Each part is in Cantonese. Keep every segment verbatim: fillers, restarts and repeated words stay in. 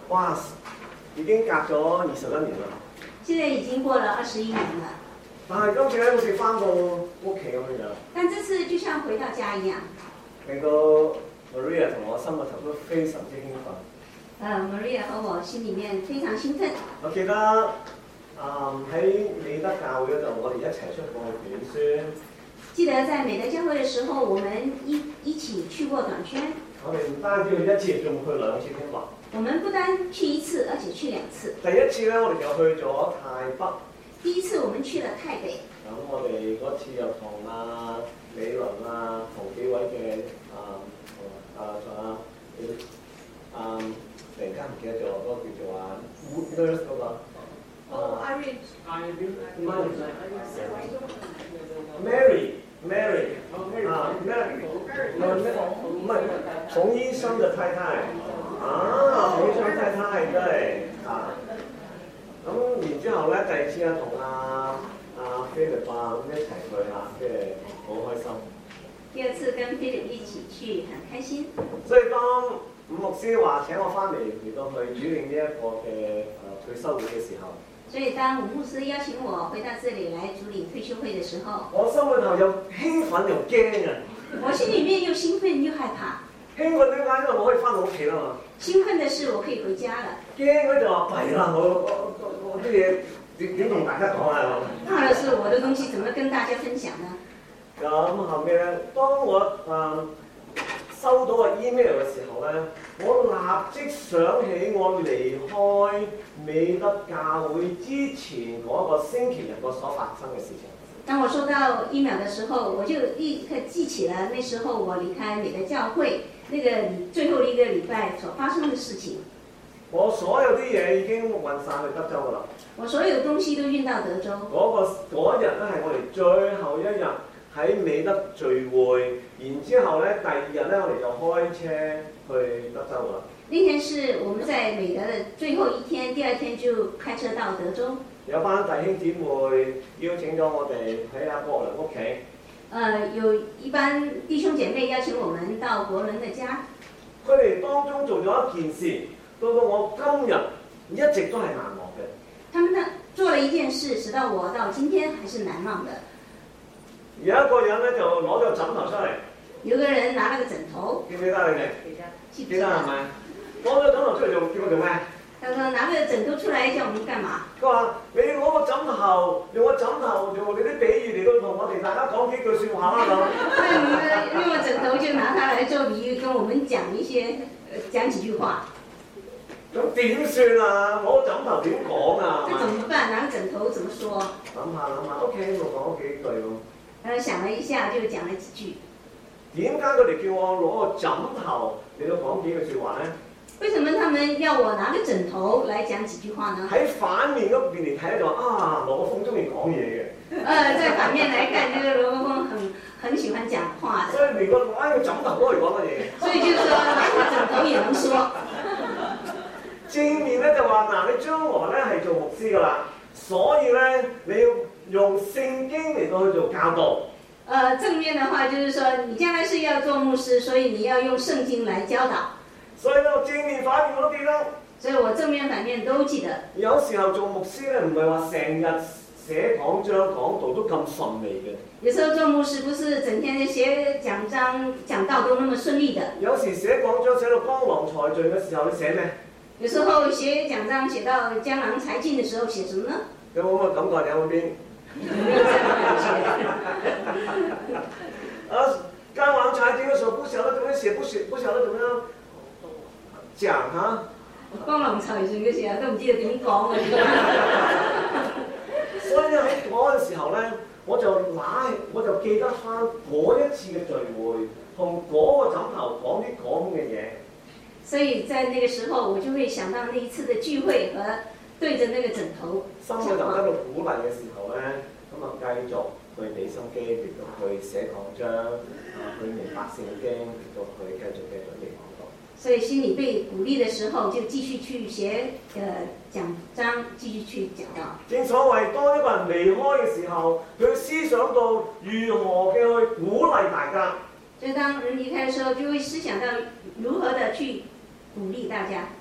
哇！已經隔咗二十一年啦。 現在已經過了二十一年了。 但係今次咧，好似翻到屋企咁樣樣。 但這次就像回到家一樣。 令到 Maria 同我心裏頭都非常之興奮。 呃 Maria 和我心裡面非常興奮。 我記得啊喺美德教會嗰度，我哋一齊出過短宣。 記得在美德教會嘅時候，我們一一起去過短宣。 我哋唔單止去一次，仲去兩次添喎。 我們不單去一次，而且去兩次。 第一次咧，我哋就去咗泰北。 第一次我們去了泰北。 咁我哋嗰次又同啊美倫啊，同幾位嘅啊啊仲有啊突然間唔記得咗嗰個叫做啊 nurse 嗰個。 哦 Irene Mary Mary 啊 Mary 唔係馮醫生嘅太太啊，馮醫生太太對啊。咁然之後咧，第二次啊同阿阿菲力啊咁一齊去啊，即係好開心。 第二次跟菲力一起去，很開心。 所以當伍牧師話請我翻嚟嚟到去主領呢一個嘅誒退休會嘅時候， 所以當伍牧師邀請我回到這裡來主領退休會嘅時候， 我心裏頭又興奮又驚啊！ 我心裡面又興奮又害怕。 興奮點解？因為我可以翻到屋企啦嘛。 興奮的是我可以回家了。 驚嗰就話弊啦，我我我我啲嘢點點同大家講啊？ 怕的是我的東西怎麼跟大家分享呢？ 咁後尾咧，當我誒、呃、收到個 email 嘅時候咧，我立即想起我離開美德教會之前嗰個星期日個所發生嘅事情。 當我收到 email 的時候，我就立刻記起了那時候我離開美德教會那個最後一個禮拜所發生的事情。 我所有啲嘢已經運晒去德州㗎啦。 我所有東西都運到德州。 嗰、那個、日咧係我哋最後一日喺美德聚會，然之後咧第二日咧我哋就開車去德州㗎啦。 那天是我們在美德的最後一天，第二天就開車到德州。 有班弟兄姊妹邀請咗我哋喺阿國倫屋企。 呃，有一班弟兄姐妹邀請我們到國倫的家。 佢哋當中做咗一件事，到到我今日一直都係難忘嘅。 他們呢做了一件事，使到我到今天還是難忘的。 有一個人咧就攞咗個枕頭出嚟。 有個人拿了個枕頭。 記唔記得你哋？記得係咪？攞咗個枕頭出嚟做，叫我做咩？ 他說拿個枕頭出來叫我們幹嘛？ 佢話：你攞個枕頭，用個枕頭用你啲比喻嚟到同我哋大家講幾句説話啦咁。 用個枕頭就拿它來做比喻，跟我們講一些講幾句話。 咁點算啊？攞個枕頭點講啊？ 這怎麼辦？拿個枕頭怎麼說？ 諗下諗下 ，OK，我講幾句咁。 呃，想了一下就講了幾句。 點解佢哋叫我攞個枕頭嚟到講幾句説話咧？ 為什麼他們要我拿個枕頭來講幾句話呢？ 喺反面嗰邊嚟睇就話啊，羅國峰中意講嘢嘅。 呃，在反面來看，就是羅國峰很很喜歡講話的。 所以連個攞個枕頭都可以講嘅嘢。 所以就是說拿個枕頭也能說。 正面咧就話嗱，你將來咧係做牧師噶啦，所以咧你要用聖經嚟到去做教導。 呃，正面的話就是說，你將來是要做牧師，所以你要用聖經來教導。 所以咧，正面反面我都記得。 所以我正面反面都記得。有時候做牧師咧，唔係話成日寫講章講道都咁順利嘅。 有時候做牧師不是整天寫講章講道都那麼順利的。 有時寫講章寫到江郎才盡嘅時候，你寫咩？ 有時候寫講章寫到江郎才盡嘅時候，寫什麼呢？ 有冇咁嘅感覺？你有冇邊？啊，江郎才盡嘅時候，不曉得怎麼寫，不曉不曉得怎麼樣講嚇。 江郎才盡嘅時候都唔知道點講嘅。 所以咧喺嗰陣時候咧，我就拿我就記得翻嗰一次嘅聚會，同嗰個枕頭講啲講嘅嘢。 所以在那個時候，我就會想到那一次的聚會和對着那個枕頭。 心裏頭喺度鼓勵嘅時候咧，咁啊繼續去俾心機，嚟到去寫講章，啊去明白聖經，嚟到去繼續繼續嚟講道。 所以心裡被鼓勵的時候，就繼續去寫呃講章，繼續去講道。 正所謂，當一個人離開嘅時候，佢思想到如何嘅去鼓勵大家。 就當人離開嘅時候，就會思想到如何的去鼓勵大家。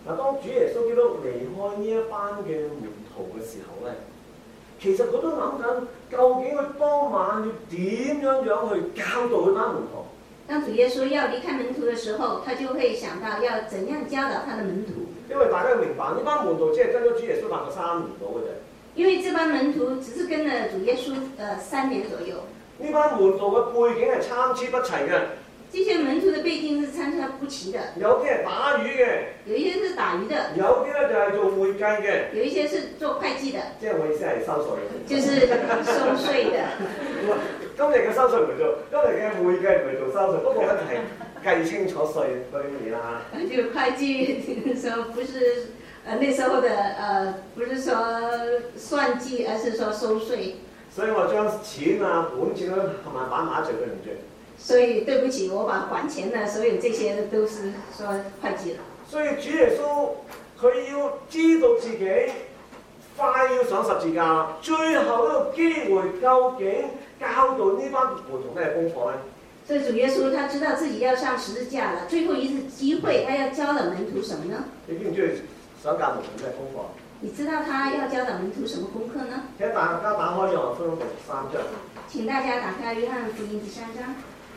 嗱，當主耶穌基督離開呢一班嘅門徒嘅時候咧，其實佢都諗緊，究竟佢當晚要點樣樣去教導佢班門徒。 當主耶穌要離開門徒的時候，他就會想到要怎樣教導他的門徒。 因為大家要明白，呢班門徒只係跟咗主耶穌大概三年到嘅啫。 因為這班門徒只是跟了主耶穌呃三年左右。 呢班門徒嘅背景係參差不齊嘅。 這些門徒的背景是參差不齊的。 有啲係打魚嘅， 有一些是打魚的。 有啲咧就係做會計嘅。 有一些是做會計的。 即係我意思係收稅。 就是收稅的。 今日嘅收稅唔係做，今日嘅會計唔係做收稅，不過咧係計清楚稅嗰啲嘢啦嚇。 就會計說不是，呃那時候的呃不是說算計，而是說收稅。 所以我將錢啊本錢都同埋擺埋一齊對唔住。 所以對不起，我把還錢的所有這些都是說會計了。 所以主耶穌佢要知道自己快要上十字架，最後一個機會究竟教導呢班門徒咩功課咧？ 所以主耶穌他知道自己要上十字架了，最後一次機會，他要教導門徒什麼呢？ 你知唔知想教門徒咩功課？ 你知道他要教導門徒什麼功課呢？ 請大家打開約翰福音第十三章。 請大家打開約翰福音第三章。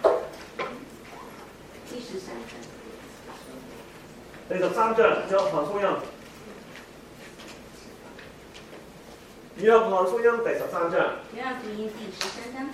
第十三章。 第十三章，約翰福音。約翰福音第十三章。 約翰福音第十三章。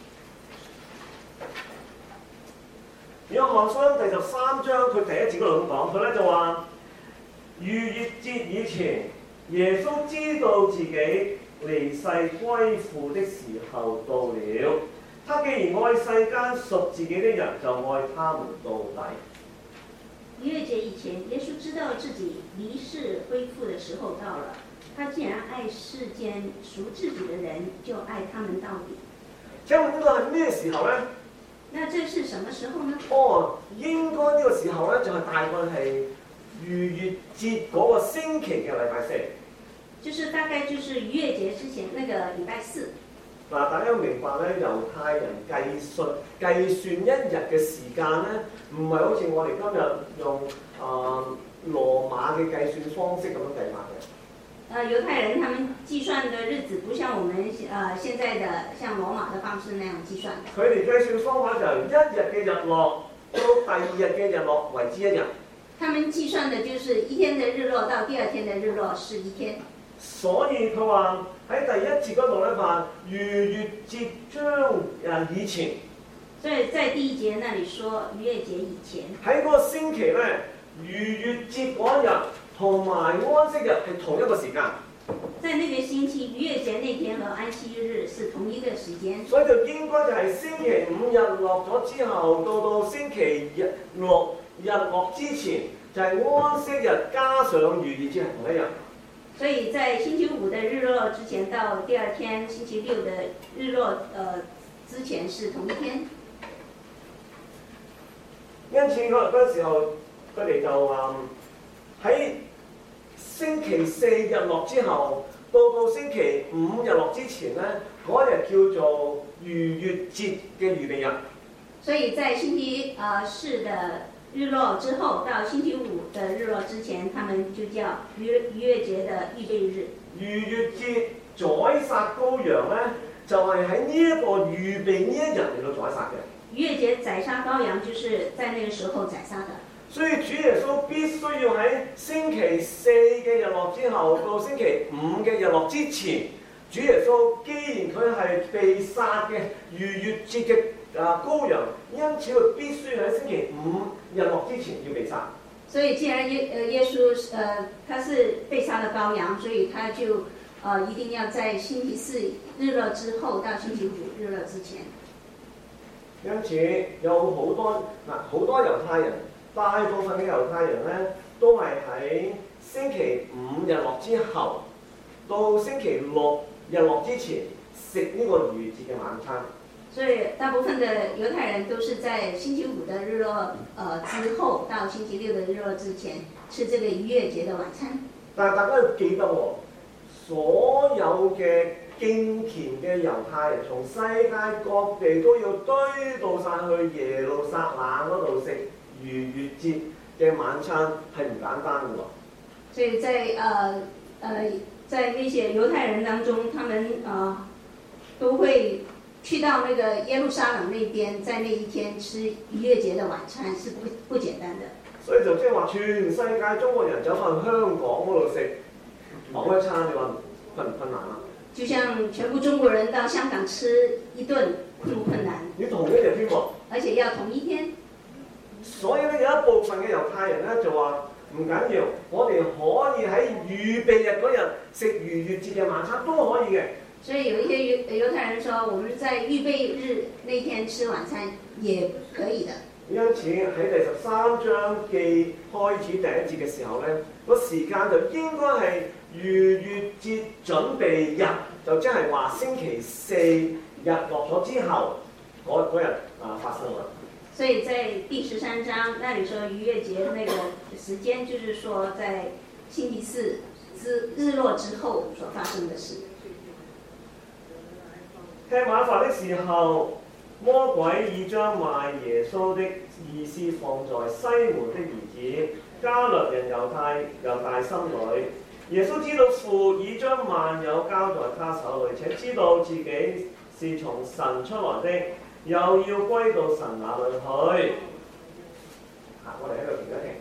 約翰福音第十三章，佢第一節嗰度咁講，佢咧就話：逾越節以前，耶穌知道自己離世歸父的時候到了。他既然愛世間屬自己的人，就愛他們到底。 逾越節以前，耶穌知道自己離世歸父的時候到了。他既然愛世間屬自己的人，就愛他們到底。 請問呢個係咩時候呢？ 那這是什麼時候呢？ 哦，應該呢個時候呢，就係、是、大概係逾越節嗰個星期嘅禮拜四。就是大概就是逾越節之前那個禮拜四。嗱，大家要明白咧，猶太人計算計算一日嘅時間咧，唔係好似我哋今日用啊、呃、羅馬嘅計算方式咁樣計法嘅。 呃，猶太人他們計算的日子不像我們呃現在的像羅馬的方式那樣計算。佢哋計算方法就由一日嘅日落到第二日嘅日落為之一日。他們計算的就是一天的日落到第二天的日落是一天。所以佢話喺第一節嗰度咧話逾越節將誒以前，所以在第一節那裡說逾越節以前，喺嗰個星期咧，逾越節嗰日同埋安息日係同一個時間。在那個星期逾越節那天和安息日是同一個時間，所以就應該就係星期五日落咗之後，到到星期日落日落之前，就係、是、安息日加上逾越節係同一日。所以在星期五的日落之前到第二天星期六的日落，呃，之前是同一天。因此嗰嗰時候，佢哋就話喺星期四日落之後，到到星期五日落之前咧，嗰日叫做逾越節嘅預備日。所以在星期呃四的日落之後到星期五的日落之前，他們就叫逾逾越節的預備日。逾越節宰殺羔羊咧，就係喺呢一個預備呢一日嚟到宰殺嘅。逾越節宰殺羔羊，就是在那個時候宰殺的。所以主耶穌必須要喺星期四嘅日落之後到星期五嘅日落之前，主耶穌既然佢係被殺嘅逾越節嘅啊羔羊，因此佢必須喺星期五日落之前要被殺。所以既然耶呃耶穌呃他是被殺的羔羊，所以他就呃一定要在星期四日落之後到星期五日落之前。因此有好多嗱好多猶太人，大部分嘅猶太人咧都係喺星期五日落之後到星期六日落之前食呢個逾越節嘅晚餐。所以大部分的猶太人都是在星期五的日落呃之後到星期六的日落之前吃這個逾越節的晚餐。但係大家要記得喎、哦，所有嘅敬虔嘅猶太人從世界各地都要堆到晒去耶路撒冷嗰度食逾越節嘅晚餐，係唔簡單嘅喎。 所以在呃呃在那些犹太人当中，他們呃都會去到那個耶路撒冷那邊，在那一天吃逾越節的晚餐是不不簡單的。 所以就即係話，全世界中國人走翻香港嗰度食某一餐，你話困唔困難啊？ 就像全部中國人到香港吃一頓，困唔困難？ 要同一日添喎， 而且要同一天。 所以咧，有一部分嘅猶太人咧就話唔緊要，我哋可以喺預備日嗰日食逾越節嘅晚餐都可以嘅。 所以有一些猶猶太人說，我們在預備日那天吃晚餐也可以的。 因此喺第十三章記開始第一節嘅時候咧，個時間就應該係逾越節準備日，就即係話星期四日落咗之後嗰嗰日啊發生啦。 所以在第十三章那裡說逾越節那個時間，就是說在星期四之日落之後所發生的事。 聽晚飯的時候，魔鬼已將賣耶穌的意思放在西門的兒子加略人猶太猶大心裏。耶穌知道父已將萬有交在他手裏，且知道自己是從神出來的，又要歸到神那裏去。啊，我哋喺度停一停。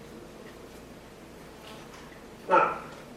嗱，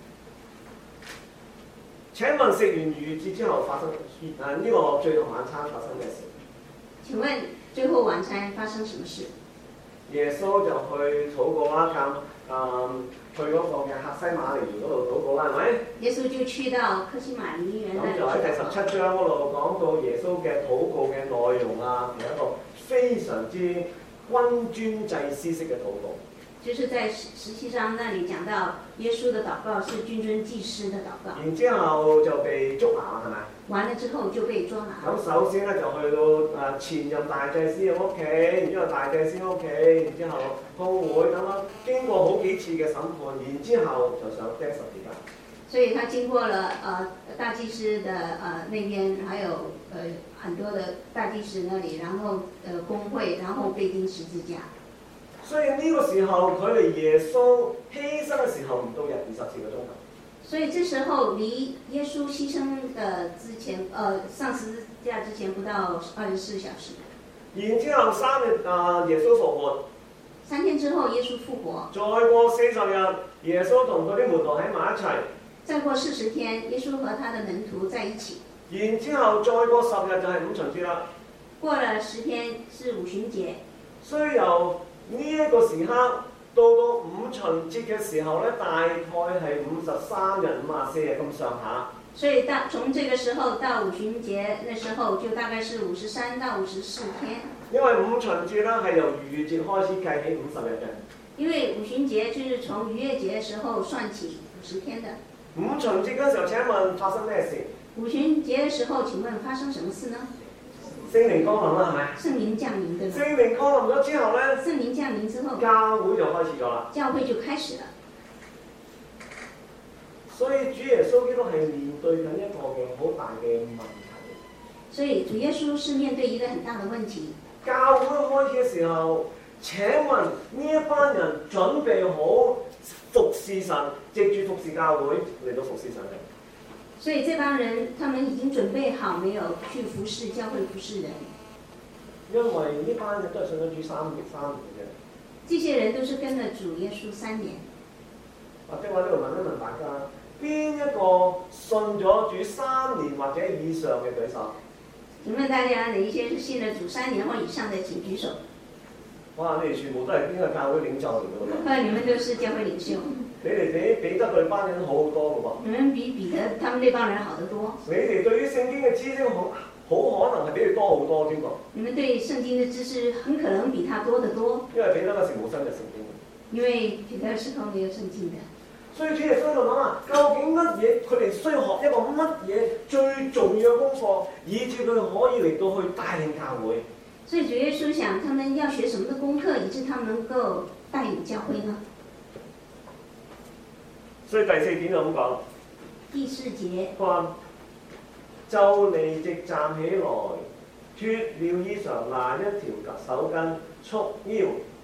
請問食完逾越節之後發生啊呢個最後晚餐發生咩事？ 請問最後晚餐發生什麼事？ 耶穌就去禱告啦，咁啊去嗰個嘅客西馬尼園嗰度禱告啦，係咪？耶穌就去到客西馬尼園。 咁就喺第十七章嗰度講到耶穌嘅禱告嘅內容啊，係一個非常之君尊祭司式嘅禱告。 就是在十七章那裡講到耶穌的禱告是君尊祭司的禱告。 然之後就被捉拿係咪？ 完了之後就被抓拿。 咁首先咧就去到誒前任大祭司嘅屋企，然之後大祭司屋企，然之後公會咁樣經過好幾次嘅審判，然之後就上釘十字架。 所以他經過了呃大祭司的呃那邊，還有呃很多的大祭司那裡，然後呃公會，然後被釘十字架。 所以呢個時候佢離耶穌犧牲嘅時候唔到廿二十四個鐘頭。 所以這時候離耶穌犧牲的之前，呃上十字架之前不到二十四小時。 然之後三日啊，耶穌復活。 三天之後耶穌復活。 再過四十日，耶穌同佢啲門徒喺埋一齊。 再過四十天，耶穌和他的門徒在一起。 然之後再過十日就係五旬節啦。 過了十天是五旬節。 所以由呢一個時刻到到五旬節嘅時候咧，大概係五十三日、五十四日咁上下。 所以到從這個時候到五旬節，那時候就大概是五十三到五十四天。 因為五旬節咧係由逾越節開始計起五十日嘅。 因為五旬節就是從逾越節嘅時候算起五十天的。 五旬節嗰時候，請問發生咩事？ 五旬節嘅時候，請問發生什麼事呢？ 聖靈降臨啦，係咪？ 聖靈降臨對嗎？ 聖靈降臨咗之後咧， 聖靈降臨之後， 教會就開始咗啦。 教會就開始了。 所以主耶穌基督係面對緊一個嘅好大嘅問題。 所以主耶穌是面對一個很大的問題。 教會開始嘅時候，請問呢一班人準備好服侍神，藉住服侍教會嚟到服侍神嘅？ 所以這幫人，他們已經準備好沒有去服侍教會、服侍人。 因為呢班人都係信咗主三年三年嘅。 這些人都是跟了主耶穌三年。 或者我呢度問一問大家，邊一個信咗主三年或者以上嘅舉手？ 請問大家，哪一些是信了主三年或以上的，請舉手。 哇！你哋全部都係邊個教會領袖嚟㗎喎？ 啊，你們都是教會領袖。 你哋比彼得佢班人好好多㗎喎。 你們比彼得他們那幫人好得多。 你哋對於聖經嘅知識好好可能係比佢多好多添噃。 你們對聖經嘅知識很可能比他多得多。 因為彼得嗰時冇新嘅聖經。 因為彼得時候沒有聖經的。所以主耶穌就諗啊，究竟乜嘢佢哋需要學一個乜嘢最重要嘅功課，以至佢可以嚟到去帶領教會。 所以主耶穌想，他們要學什麼的功課，以致他們能夠帶領教會呢？ 所以第四點就咁講。 第四節。 話就離席站起來，脱了衣裳，拿一條手巾束腰，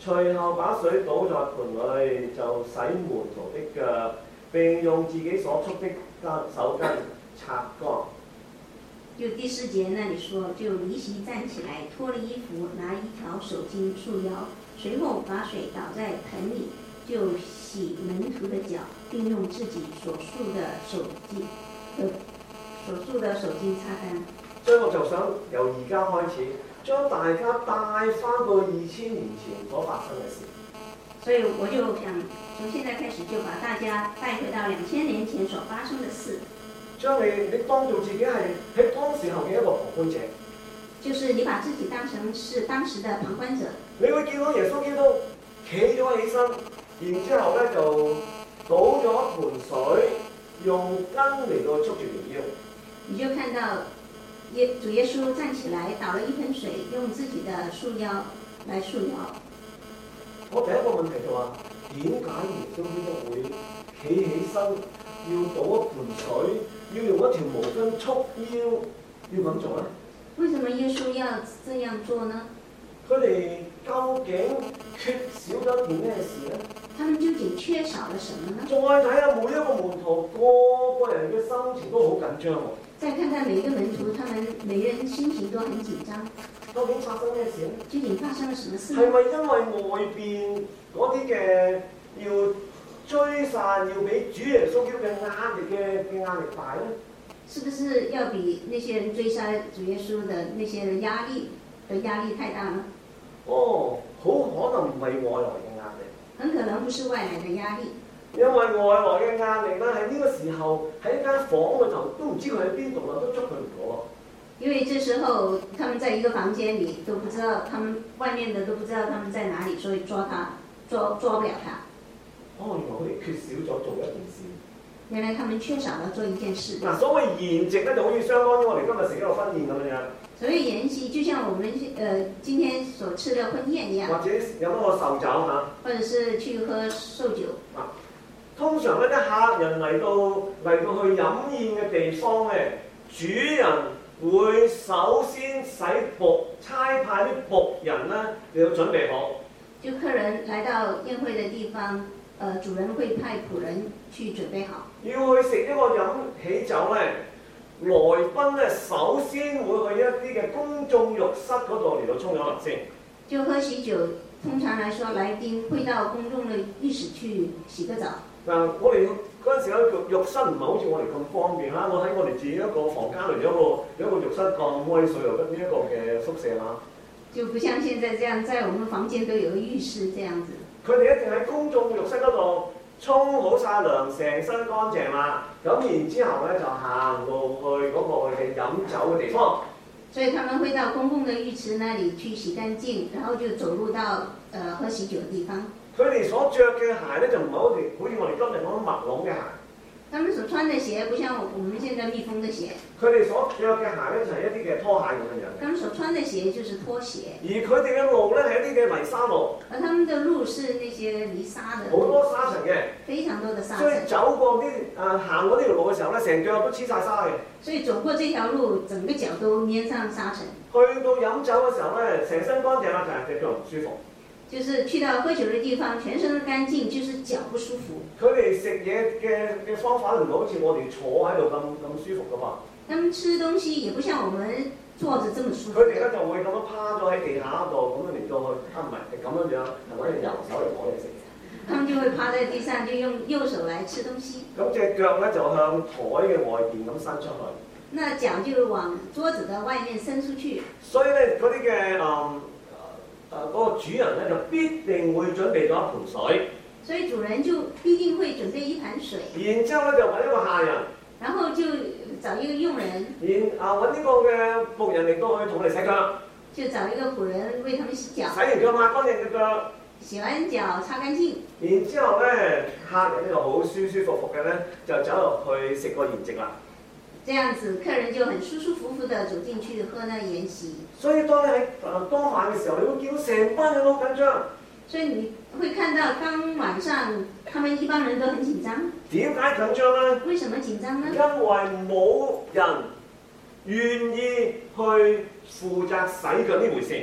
隨後把水倒在盆裏，就洗門徒的腳，並用自己所束的手巾擦乾。 就第四節那裡說，就離席站起來，脫了衣服，拿一條手巾束腰，隨後把水倒在盆裡，就洗門徒的腳，並用自己所束的手巾呃所束的手巾擦乾。 所以我就想由而家開始，將大家帶翻到二千年前所發生嘅事。 所以我就想從現在開始，就把大家帶回到兩千年前所發生的事。 將你你當做自己係喺當時候嘅一個旁觀者， 就是你把自己當成是當時的旁觀者。 你會見到耶穌基督企咗起身，然之後咧就倒咗一盆水，用巾嚟到束住條腰。 你就看到耶主耶穌站起來，倒了一盆水，用自己的束腰來束腰。 我第一個問題就話、是，點解耶穌基督會企起身，要倒一盆水，要用一條毛巾束腰，要咁做咧？ 為什麼耶穌要這樣做呢？ 佢哋究竟缺少咗件咩事咧？ 他們究竟缺少了什麼呢？ 再睇下每一個門徒，個個人嘅心情都好緊張喎。 再看看每一個門徒，他們每人心情都很緊張。 究竟發生咩事咧？ 究竟發生了什麼事？ 係咪因為外邊嗰啲嘅要追殺，要俾主耶穌基督嘅壓力嘅嘅壓力大咧？ 是不是要比那些人追殺主耶穌的那些人壓力的壓力太大呢？ 哦，好可能唔係外來嘅壓力， 很可能不是外來的壓力。 因為外來嘅壓力咧，喺呢個時候喺間房裏頭都唔知佢喺邊度啦，都捉佢唔到。 因為這時候他們在一個房間裡都不知道，他們外面的都不知道他們在哪裡，所以抓他抓抓不了他。 哦，原來佢哋缺少咗做一件事。 原來他們缺少了做一件事。 嗱，所謂筵席咧，就好似相當於我哋今日食一個婚宴咁樣。 所以筵席就像我們呃今天所吃的婚宴一樣。 或者有嗰個壽酒嚇。 或者是去喝壽酒。 啊，通常咧，啲客人嚟到嚟到去飲宴嘅地方咧，主人會首先使僕差派啲僕人咧，你要準備好。 就客人來到宴會的地方，呃，主人會派僕人去準備好。 要去食一個飲喜酒咧，來賓咧首先會去一啲嘅公眾浴室嗰度嚟到沖咗涼先。 就喝喜酒，通常來說，來賓會到公眾的浴室去洗個澡。 嗱，我哋嗰陣時咧，浴室唔係好似我哋咁方便啦。我喺我哋自己一個房間裏有一個有一個浴室咁威水，又得呢一個嘅宿舍啦。就不像現在這樣，在我們房間都有個浴室這樣子。 佢哋一定喺公眾浴室嗰度沖好晒涼，成身乾淨啦。咁然之後咧就行到去嗰個嘅飲酒嘅地方。 所以他們會到公共的浴池那裡去洗乾淨，然後就走入到呃喝喜酒的地方。 佢哋所着嘅鞋咧就唔係好似好似我哋今日講麥龍嘅鞋。 他們所穿的鞋不像我們現在蜜蜂的鞋。 佢哋所着嘅鞋咧就係一啲嘅拖鞋咁樣樣。 他們所穿的鞋就是拖鞋。 而佢哋嘅路咧係一啲嘅泥沙路。 而他們的路是那些泥沙的。 好多沙塵嘅。 非常多的沙塵。 所以走過啲誒行過呢條路嘅時候咧，成腳都黐晒沙嘅。 所以走過這條路，整個腳都黏上沙塵。 去到飲酒嘅時候咧，成身乾淨啦，就係隻腳唔舒服。 就是去到喝酒的地方，全身都乾淨，就是腳不舒服。 佢哋食嘢嘅嘅方法唔係好似我哋坐喺度咁咁舒服噶嘛。 他們吃東西也不像我們坐着這麼舒服。 佢哋咧就會咁樣趴咗喺地下度，咁樣嚟到去，啊唔係咁樣樣，係攞隻右手嚟攞嘢食。 他們就會趴在地上，就用右手來吃東西。 咁隻腳咧就向台嘅外邊咁伸出去。 那腳就往桌子的外面伸出去。 所以咧嗰啲嘅嗯。誒、呃、嗰、那個主人咧就必定會準備咗一盆水， 所以主人就必定會準備一盆水。 然之後咧就揾一個下人， 然後就找一個傭人， 然啊揾呢個嘅僕人嚟到去同佢哋洗腳， 就找一個僕人為他們洗腳， 洗完腳抹乾淨隻腳， 洗完腳擦乾淨。 然之後咧客人就好舒舒服服嘅咧就走入去食個筵席啦。 這樣子，客人就很舒舒服服地走進去喝那筵席。 所以當你喺誒當晚嘅時候，你會見到成班人都好緊張。 所以你會看到當晚上，他們一幫人都很緊張。 點解緊張咧？ 為什麼緊張呢？ 因為冇人願意去負責洗腳呢回事。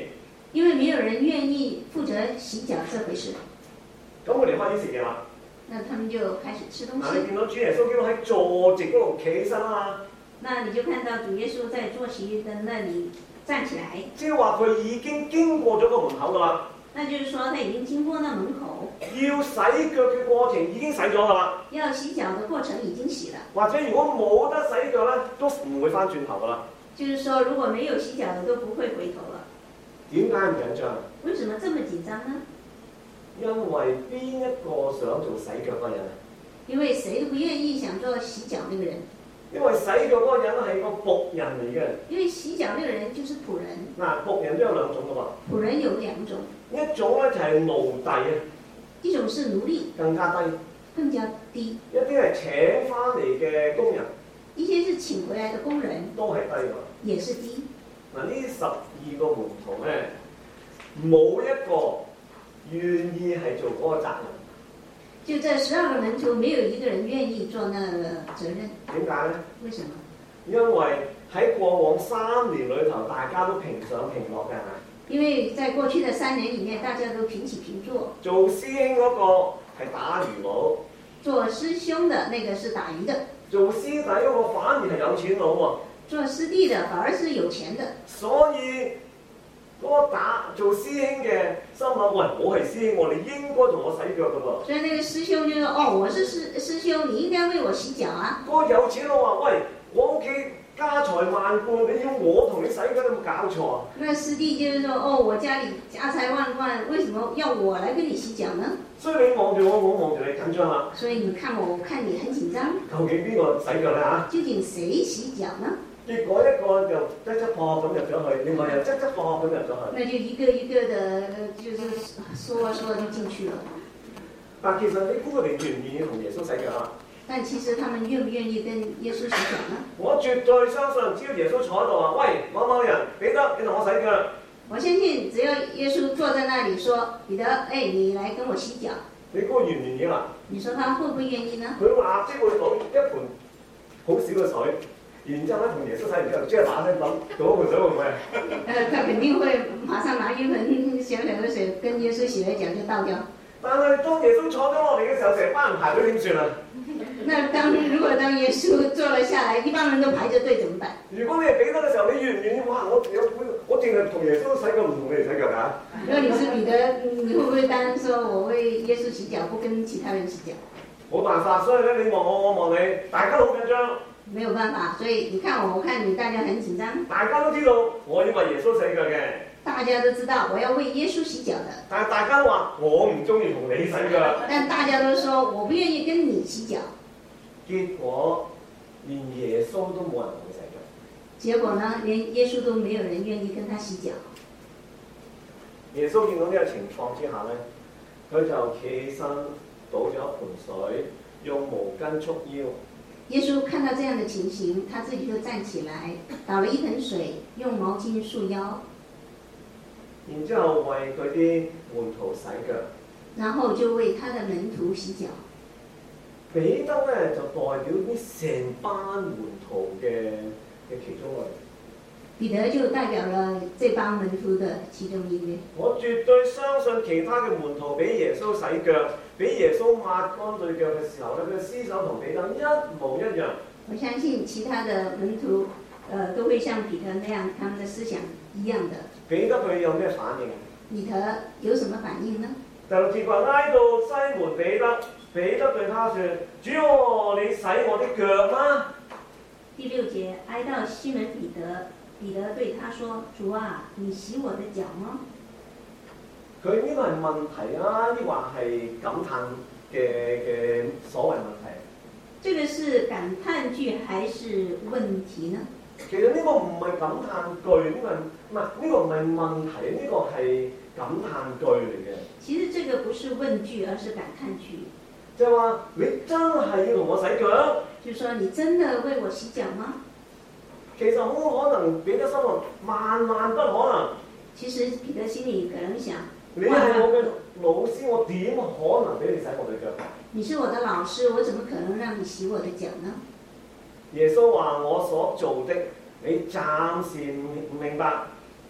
因為沒有人願意負責洗腳這回事。 咁佢哋開始食嘢啦。 那他們就開始吃東西。 嗱，你見到主耶穌基督喺坐席嗰度企起身啊？ 那你就看到主耶穌在坐席的那裡站起來。 即係話佢已經經過咗個門口㗎啦。 那就是說，他已經經過那門口。 要洗腳嘅過程已經洗咗㗎啦。 要洗腳的過程已經洗了。 或者如果冇得洗腳咧，都唔會翻轉頭㗎啦。 就是說，如果沒有洗腳的，都不會回頭了。 點解唔緊張？ 為什麼這麼緊張呢？ 因為邊一個想做洗腳嗰人啊？ 因為誰都不願意想做洗腳那個人。 因為洗腳嗰個人係個僕人嚟嘅。 因為洗腳那個人就是僕人。 嗱，僕人都有兩種㗎嘛。 僕人有兩種。 一種咧就係奴隸啊。 一種是奴隸。 更加低。 更加低。 一啲係請翻嚟嘅工人。 一些是請回來的工人。 都係低㗎。 也是低。 嗱，呢十二個門徒咧，冇一個願意係做嗰個責任。 就這十二個門徒，沒有一個人願意做那個責任。 點解咧？ 為什麼？ 因為喺過往三年裏頭，大家都平上平落嘅。 因為在過去的三年裡面，大家都平起平坐。 做師兄嗰個係打魚佬。 做師兄的那個是打魚的。 做師弟嗰個反而係有錢佬喎。 做師弟的反而是有錢的。 所以嗰個打做師兄嘅心諗：喂，我係師兄，你應該同我洗腳㗎噃。 所以那個師兄就說：哦，我是師師兄，你應該為我洗腳啊。 嗰個有錢佬話：喂，我屋企家財萬貫，你要我同你洗腳，你有冇搞錯啊？ 那師弟就是說：哦，我家裡家財萬貫，為什麼要我來跟你洗腳呢？ 所以你望住我，我望住你，緊張啦。 所以你看我，我看你很緊張。 究竟邊個洗腳咧嚇？ 究竟誰洗腳呢？ 結果一個就側側破咁入咗去，另外又側側破咁入咗去。 那就一個一個的，就是說說就進去了。 但其實你估佢哋願唔願意同耶穌洗腳啊？ 但其實他們願不願意跟耶穌洗腳呢？ 我絕對相信，只要耶穌坐喺度話：喂，某某人，彼得，你同我洗腳。 我相信，只要耶穌坐在那裡說：彼得，哎，你來跟我洗腳。 你估佢願唔願意啊？ 你說他會不會願意呢？ 佢立即會倒一盆好少嘅水。然之後咧，同耶穌洗完之後，即係打聲滾，倒盆水會唔會啊？ 呃，他肯定會馬上拿一盆小小的水跟耶穌洗了腳就倒掉。 但係當耶穌坐咗落嚟嘅時候，成班人排隊點算啊？ 那當如果當耶穌坐了下來，一幫人都排着隊，怎麼辦？ 如果你係彼得嘅時候，你願唔願意？哇！我有我淨係同耶穌洗腳，唔同你哋洗腳㗎。 如果你是彼得，你會不會單說我為耶穌洗腳，不跟其他人洗腳？ 冇辦法，所以咧，你望我，我望你，大家都好緊張。 沒有辦法，所以你看我，我看你，大家很緊張。 大家都知道我要為耶穌洗腳嘅。 大家都知道我要為耶穌洗腳的。 但係大家都話我唔中意同你洗腳。 但大家都說我不願意跟你洗腳。 結果連耶穌都冇人同佢洗腳。 結果呢，連耶穌都沒有人願意跟他洗腳。 耶穌見到呢個情況之下咧，佢就企起身倒咗一盆水，用毛巾束腰。 耶穌看到這樣的情形，他自己就站起來，倒了一盆水，用毛巾束腰， 然之後為佢啲門徒洗腳。 然後就為他的門徒洗腳。 彼得咧就代表啲成班門徒嘅嘅其中一個人。 彼得就代表了這幫門徒的其中一位。 我絕對相信其他嘅門徒俾耶穌洗腳，俾耶穌抹乾對腳嘅時候咧，佢嘅思想同彼得一模一樣。 我相信其他的門徒，呃，都會像彼得那樣，他們的思想一樣的。 彼得佢有咩反應？ 彼得有什麼反應呢？ 第六節話拉到西門彼得，彼得對他說：主啊，你洗我的腳嗎？ 第六節挨到西門彼得。彼得對他說：主啊，你洗我的腳嗎？ 佢呢個係問題啊，抑或係感嘆嘅嘅所謂問題？ 這個是感嘆句還是問題呢？ 其實呢個唔係感嘆句，呢個唔係呢個唔係問題，呢個係感嘆句嚟嘅。 其實這個不是問句，而是感嘆句。 就係話你真係要同我洗腳？ 就說你真的為我洗腳嗎？ 其實好可能彼得心諗，萬萬不可能。 其實彼得心裡可能想： 你係我嘅老師，我點可能俾你洗我對腳？ 你是我的老師，我怎麼可能讓你洗我的腳呢？ 耶穌話：我所做的，你暫時唔明白，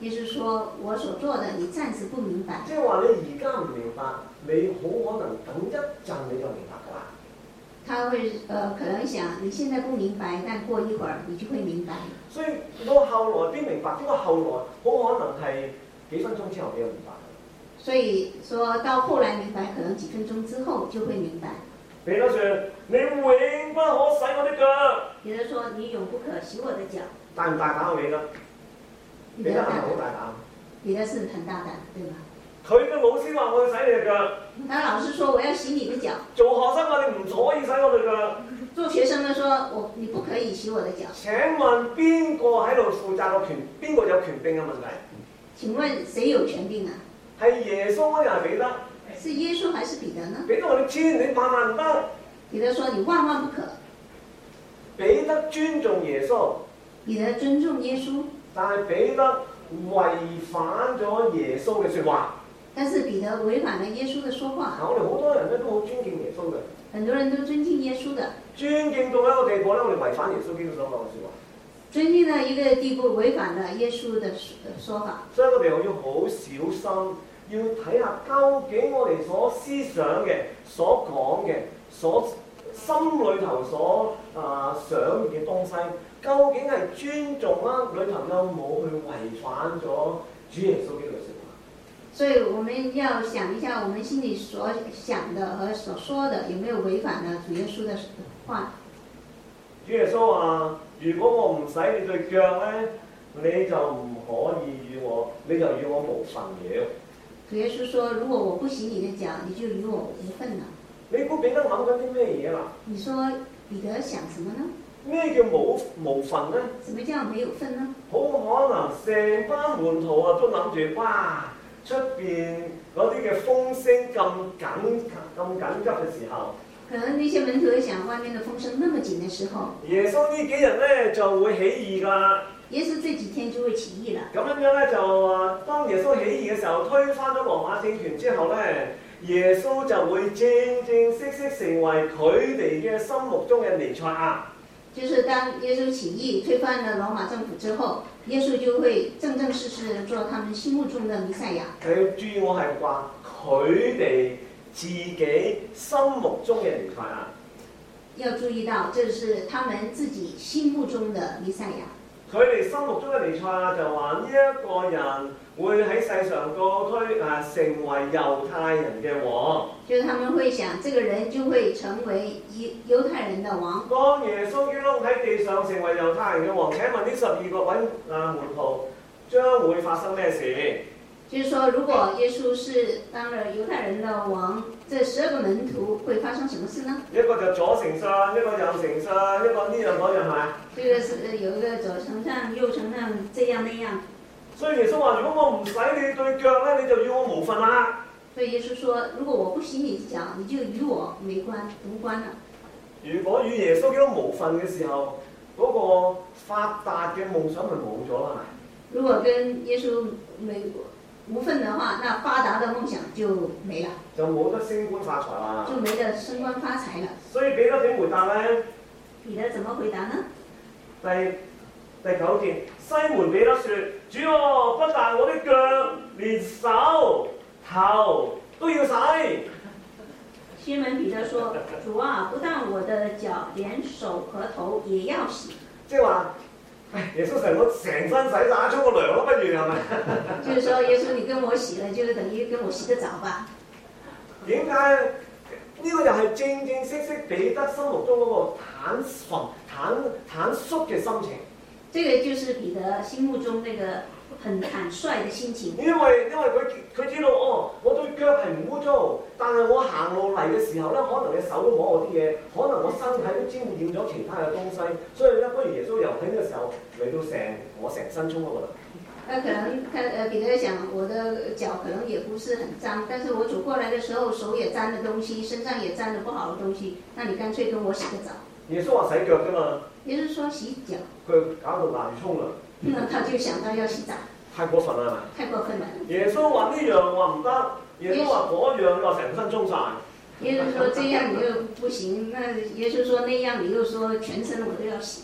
耶穌說：我所做的你暫時不明白。 即係話你而家唔明白，你好可能等一陣你就明白㗎啦。 他會呃可能想你現在不明白，但過一會兒你就會明白。 所以到後來邊明白？呢個後來好可能係幾分鐘之後你就明白。 所以說到後來明白，可能幾分鐘之後就會明白。 彼得說：你永不可洗我的腳。 彼得說：你永不可洗我的腳。 大唔大膽啊？彼得？彼得係咪好大膽？ 彼得是很大膽，對嗎？ 佢嘅老師話我要洗你嘅腳。 他老師說我要洗你的腳。 做學生嘅你唔可以洗我對腳。 做學生嘅說我你不可以洗我的腳。 請問邊個喺度負責個權？邊個有權柄嘅問題？ 請問誰有權柄啊？ 係耶穌啊，定係彼得？ 是耶穌還是彼得呢？ 彼得話你千你萬萬唔得。 彼得說你萬萬不可。 彼得尊重耶穌。 彼得尊重耶穌。 但係彼得違反咗耶穌嘅説話。 但是彼得違反了耶穌的說話。 我哋好多人咧都好尊敬耶穌嘅。 很多人都尊敬耶穌的。尊敬到一個地步咧，我哋違反耶穌基督所講嘅説話。 尊敬到一個地步，違反了耶穌的說法。 所以我哋要好小心，要睇下究竟我哋所思想嘅、所講嘅、所心裏頭所啊、呃、想嘅東西，究竟係尊重啊，裏頭有冇去違反咗主耶穌基督嘅説話？ 所以我們要想一下，我們心裡所想的和所說的，有沒有違反了主耶穌的話？ 主耶穌話：如果我唔洗你對腳咧，你就唔可以與我，你就與我無份了。 主耶穌說：如果我不洗你的腳，你就與我無份了。 你估彼得諗緊啲咩嘢啦？ 你說彼得想什麼呢？ 咩叫冇無份咧？ 什麼叫沒有份呢？ 好可能成班門徒啊都諗住，哇！出邊嗰啲嘅風聲咁緊咁緊急嘅時候。 可能那些門徒想，外面的風聲那麼緊的時候， 耶穌呢幾日咧就會起義㗎。 耶穌這幾天就會起義啦。咁樣樣咧就話，當耶穌起義嘅時候，推翻咗羅馬政權之後咧，耶穌就會正正式式成為佢哋嘅心目中嘅彌賽亞。 就是當耶穌起義推翻了羅馬政府之後，耶穌就會正正式式做他們心目中的彌賽亞。你要注意，我係話佢哋自己心目中嘅彌賽亞。 要注意到，這是他們自己心目中的彌賽亞。 佢哋心目中嘅彌賽亞就話呢一個人會喺世上個推啊成為猶太人嘅王。 就是他們會想，這個人就會成為猶猶太人的王。 當耶穌基督喺地上成為猶太人嘅王，請問呢十二個位啊門徒將會發生咩事？ 就是說，如果耶穌是當了猶太人的王，這十二個門徒會發生什麼事呢？ 一個就左丞相，一個右丞相，一個呢樣嗰樣係咪？ 這個是有一個左丞相、右丞相，這樣那樣。 所以耶穌話：如果我唔洗你對腳咧，你就與我無份啦。 所以耶穌說：如果我不洗你腳，你就與我沒關無關了。 如果與耶穌基督無份嘅時候，嗰、那個發達嘅夢想咪冇咗啦？ 如果跟耶穌沒無份的話，那發達的夢想就沒了， 就冇得升官發財啦， 就沒得升官發財了。 所以彼得點回答咧？ 彼得怎麼回答呢？ 第第九節，西門彼得說：主啊，不但我的腳，連手頭都要洗。 西門彼得說：主啊，不但我的腳，連手和頭也要洗。 即係話。耶穌成個成身洗晒，沖個涼咯，不如係咪？ 就是說，耶穌你跟我洗了，就等於跟我洗個澡吧。 點解呢個又係正正式式彼得心目中嗰個坦純、坦坦率嘅心情？ 這個就是彼得心目中那個很坦率的心情。 因為因為佢佢知道哦，我對腳係唔污糟，但係我行路嚟嘅時候咧，可能你手都摸我啲嘢，可能我身體都沾染咗其他嘅東西，所以咧，不如耶穌遊喺呢個時候嚟到成我成身沖嗰個啦。 那可能他呃彼得想，我的腳可能也不是很髒，但是我走過來的時候手也沾了東西，身上也沾了不好的東西，那你乾脆跟我洗個澡。 耶穌話洗腳啫嘛。 耶穌說洗腳。 佢搞到難沖啦。 那他就想到要洗澡。 太過分啦， 太過分了。 耶穌話呢樣話唔得，耶穌話嗰樣又成身沖晒。 耶穌說這樣你又不行，那耶穌說那樣你又說全身我都要洗。 千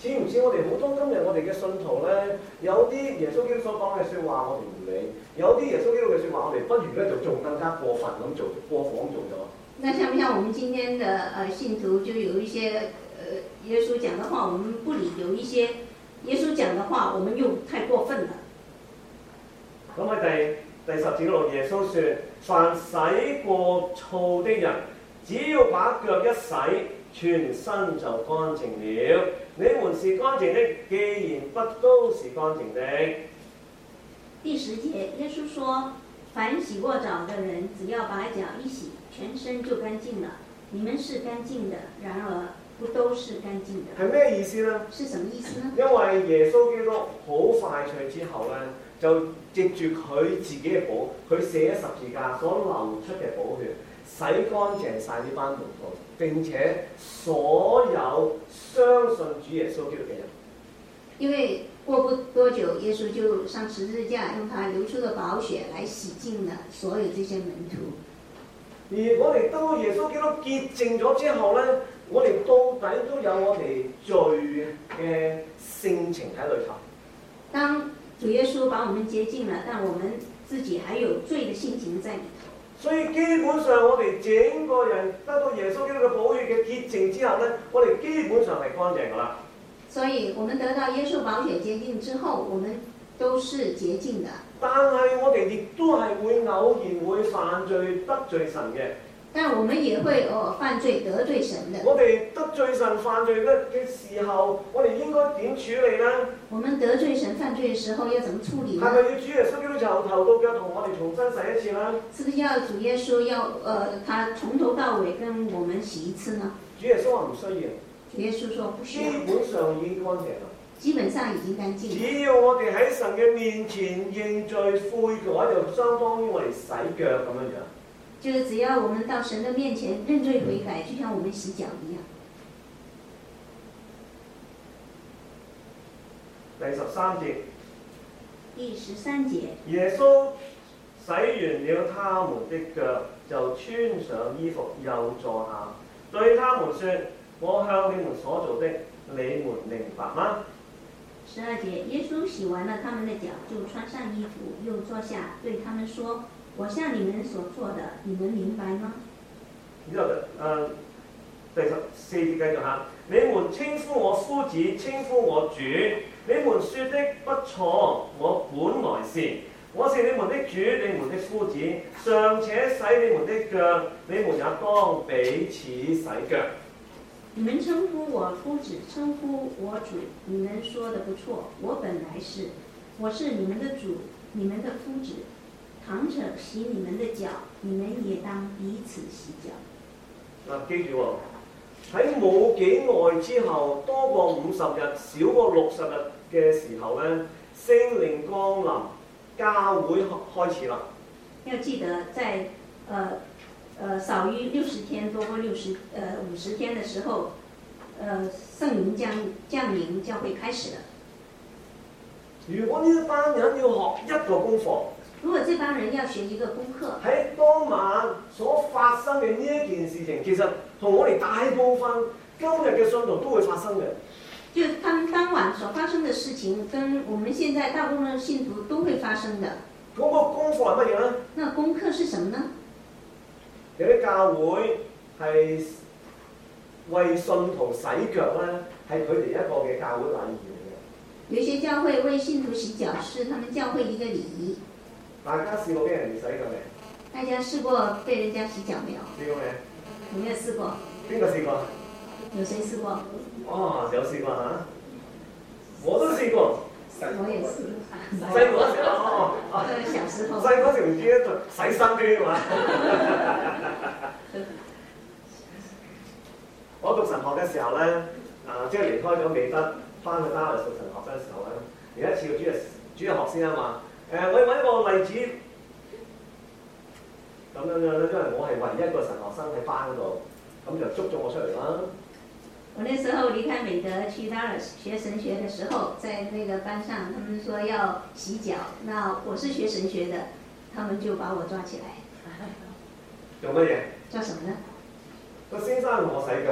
知唔知我哋好多今日我哋嘅信徒咧，有啲耶穌基督所講嘅説話我哋唔理，有啲耶穌基督嘅説話我哋不如咧就仲更加過分咁做，過火咁做咗。 那像不像我們今天的呃信徒，就有一些呃耶穌講的話我們不理，有一些耶穌講的話我們又太過分了。 咁喺第第十節嗰度，耶穌説：凡洗過澡的人，只要把腳一洗，全身就乾淨了。你們是乾淨的，既然不都是乾淨的。 第十節，耶穌說：凡洗過澡的人，只要把腳一洗，全身就乾淨了。你們是乾淨的，然而不都是乾淨的。 係咩意思呢？ 是什麼意思呢？ 因為耶穌基督好快脆之後咧，就藉住佢自己嘅寶，佢寫十字架所流出嘅寶血，洗乾淨晒呢班門徒，並且所有相信主耶穌基督嘅人。 因為過不多久，耶穌就上十字架，用他流出的寶血來洗淨了所有這些門徒。 而我哋得到耶穌基督潔淨咗之後咧，我哋到底都有我哋罪嘅性情喺裏頭。 當主耶穌把我們潔淨了，但我們自己還有罪的性情在裏頭。 所以基本上我哋整個人得到耶穌基督嘅寶血嘅潔淨之後咧，我哋基本上係乾淨噶啦。 所以我們得到耶穌寶血潔淨之後，我們都是潔淨的。 但係我哋亦都係會偶然會犯罪得罪神嘅。 但我們也會哦犯罪得罪神的。 我哋得罪神犯罪嘅嘅時候，我哋應該點處理呢？ 我們得罪神犯罪嘅時候要怎麼處理呢？ 係咪要主耶穌基督從頭到腳同我哋重新洗一次呢？ 是不是要主耶穌要呃他從頭到尾跟我們洗一次呢？ 主耶穌話唔需要。 主耶穌說不需要。 基本上已經乾淨啦。 基本上已經乾淨。 只要我哋喺神嘅面前認罪悔改，就相當於我哋洗腳咁樣樣。 就是只要我們到神的面前認罪悔改，就像我們洗腳一樣。 第十三節。 第十三節。 耶穌洗完了他們的腳，就穿上衣服，又坐下，對他們說：我向你們所做的，你們明白嗎？ 十二節，耶穌洗完了他們的腳，就穿上衣服，又坐下，對他們說：我向你們所做的，你們明白嗎？ 之後誒第十四節繼續下，你們稱呼我夫子，稱呼我主，你們說的不錯，我本來是，我是你們的主，你們的夫子，尚且洗你們的腳，你們也當彼此洗腳。 你們稱呼我夫子，稱呼我主，你們說的不錯，我本來是，我是你們的主，你們的夫子。倘者洗你們的腳，你們也當彼此洗腳。 嗱，記住喎，喺冇幾耐之後，多過五十日，少過六十日嘅時候咧，聖靈降臨，教會開始啦。 要記得在，在呃呃少於六十天，多過六十呃五十天的時候，呃聖靈降降臨，教會開始了。 如果呢一班人要學一個功課， 如果這幫人要學一個功課， 喺當晚所發生嘅呢一件事情，其實同我哋大部分今日嘅信徒都會發生嘅。 就他們當晚所發生的事情，跟我們現在大部分的信徒都會發生的。 嗰個功課係乜嘢呢？ 那功課是什麼呢？ 有啲教會係為信徒洗腳咧，係佢哋一個嘅教會禮儀嚟嘅。 有些教會為信徒洗腳，是他們教會一個禮儀。 大家試過俾人哋洗腳未？ 大家試過被人家洗腳沒有？ 試過未？ 有沒有試過？ 邊個試過？ 有誰試過？ 哦，有試過嚇、啊，我都試過。 我也試過。 細個嗰時候，哦， 小時候。 細嗰時唔知咧，就洗身添嘛。我讀神學嘅時候咧，啊，即係離開咗美德，翻去丹佛讀神學嘅時候咧，有一次個主日主日學先啊嘛。誒、呃，我要揾一個例子，咁樣樣咧，因為我係唯一一個神學生喺班嗰度，咁就捉咗我出嚟啦。 我那時候離開美德去達爾學神學的時候，在那個班上，他們說要洗腳，那我是學神學的，他們就把我抓起來。 做乜嘢？ 做什麼呢？ 個先生同我洗腳。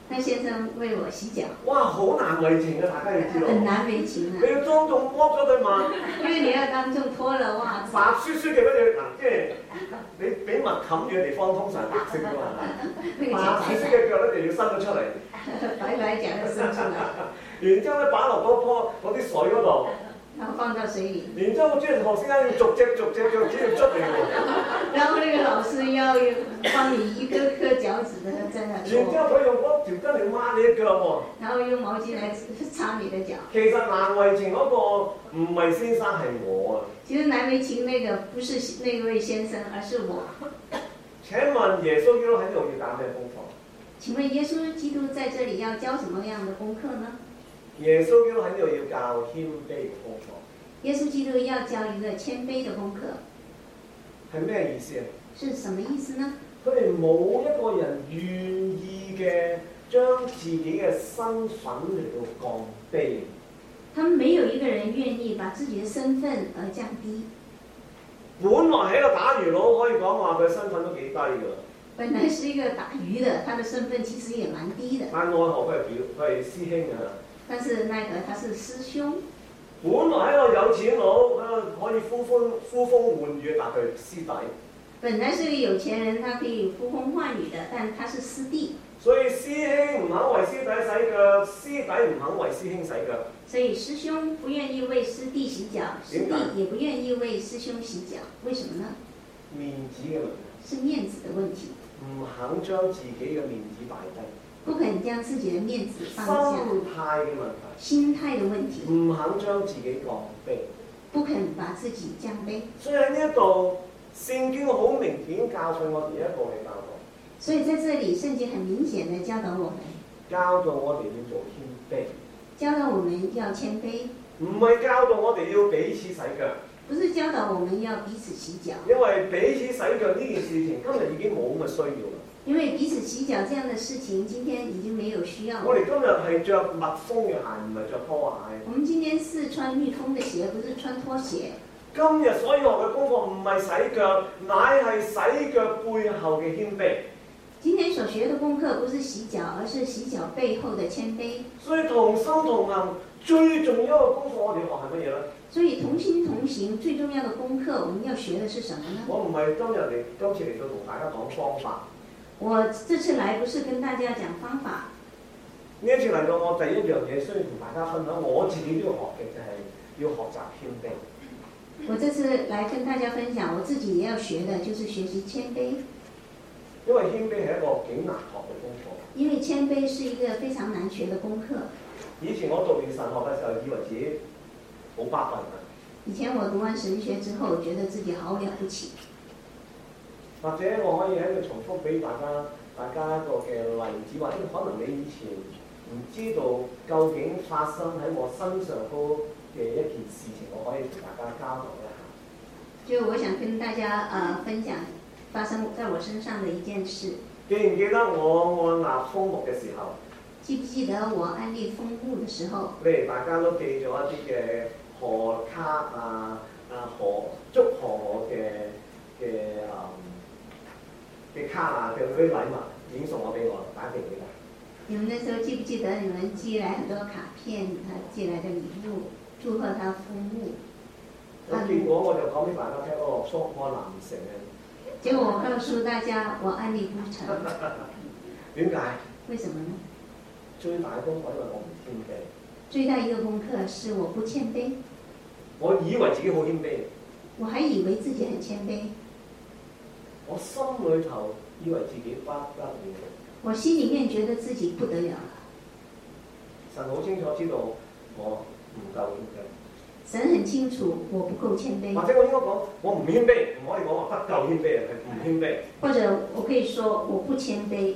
那先生為我洗腳。 哇，好難為情啊！大家要知道。 很難為情啊！ 你要當眾剝咗對襪。 因為你要當眾脫了襪子。 白雪雪嘅嗰隻嗱，即係你俾襪冚住嘅地方通常係白色㗎嘛，白雪雪嘅腳咧就要伸咗出嚟。 白白腳就伸出嚟。 然之後咧擺落嗰樖嗰啲水嗰度。 然後放到水裡。 然之後個主任學先生要逐隻逐隻腳趾要捽你喎。 然後那個老師要幫你一個個腳趾的在那搓。 然之後佢用嗰條筋嚟抹你嘅腳喎。 然後用毛巾來擦你的腳。 其實難為情嗰個唔係先生係我啊。 其實難為情那個不是那位先生，而是我。 請問耶穌基督喺呢度要教咩功課？ 請問耶穌基督在這裡要教什麼樣的功課呢？ 耶穌基督喺呢度要教謙卑嘅功課。 耶穌基督要教一個謙卑的功課， 係咩意思啊？ 是什麼意思呢？ 佢哋冇一個人願意嘅將自己嘅身份嚟到降卑。 他們沒有一個人願意把自己的身份而降低。 本來係一個打魚佬，可以講話佢身份都幾低㗎。 本來是一個打魚的，他的身份其實也蠻低的。 但奈何佢係表佢係師兄啊。 但是奈何他是師兄。 本來係一個有錢佬，可以呼風呼風喚雨，但佢師弟。 本來是個有錢人，他可以呼風喚雨的，但他是師弟。 所以師兄唔肯為師弟洗腳，師弟唔肯為師兄洗腳。 所以師兄不願意為師弟洗腳，師弟也不願意為師兄洗腳，為什麼呢？ 面子嘅問題。 是面子的問題。 唔肯將自己嘅面子擺低。 不肯將自己的面子放下。 心態嘅問題。 心態的問題。 唔肯將自己降卑。 不肯把自己降卑。 所以喺呢一度，聖經好明顯教訓我哋一個嘅教導。 所以在這裡，聖經很明顯地教導我們， 教導我哋要做謙卑。 教導我們要謙卑。 唔係教導我哋要彼此洗腳。 不是教導我們要彼此洗腳。 因為彼此洗腳呢件事情，今日已經冇咁嘅需要啦。 因為彼此洗腳這樣的事情，今天已經沒有需要了。 我哋今日係着密封嘅鞋，唔係着拖鞋。 我們今天是穿密封的鞋，不是穿拖鞋。 今日所學嘅功課唔係洗腳，乃係洗腳背後嘅謙卑。 今天所學的功課不是洗腳，而是洗腳背後的謙卑。 所以同心同行最重要嘅功課，我哋學係乜嘢咧？ 所以同心同行最重要的功課，我們要學的是什麼呢？ 我唔係今日嚟，今次嚟到同大家講方法。 我這次來不是跟大家講方法。 呢一次嚟到，我第一樣嘢需要同大家分享，我自己都要學嘅就係、是、要學習謙卑。 我這次來跟大家分享，我自己也要學的，就是學習謙卑。 因為謙卑係一個幾難學嘅功課。 因為謙卑是一個非常難學的功課。 以前我讀完神學嘅時候，以為自己好巴閉嘅。 以前我讀完神學之後，覺得自己好了不起。 或者我可以喺度重複俾大家，大家一個嘅例子，或者可能你以前唔知道究竟發生喺我身上嘅一件事情，我可以同大家交流一下。 就我想跟大家呃分享發生在我身上的一件事。 記唔記得我按立封目嘅時候？ 記不記得我安利封目嘅時候？ 譬如大家都寄咗一啲嘅賀卡啊，啊賀祝賀我嘅嘅啊嘅卡啊嘅嗰啲禮物，已經送我俾我，大家記唔記得？ 你們那時候記不記得你們寄來很多卡片，他寄來的禮物，祝賀他封目。 咁結果我就講俾大家聽，哦，蘇我難成嘅。 結果我告訴大家，我安利不成。 點解？ 為什麼呢？ 最大功課因為我唔謙卑。 最大一個功課是我不謙卑。 我以為自己好謙卑。 我還以為自己很謙卑。 我心裏頭以為自己不得了。 我心裡面覺得自己不得了了。 神好清楚知道我唔夠謙卑。 神很清楚我不夠謙卑。 或者我應該講我唔謙卑，唔可以講話不夠謙卑，係唔謙卑。 或者我可以說我不謙卑。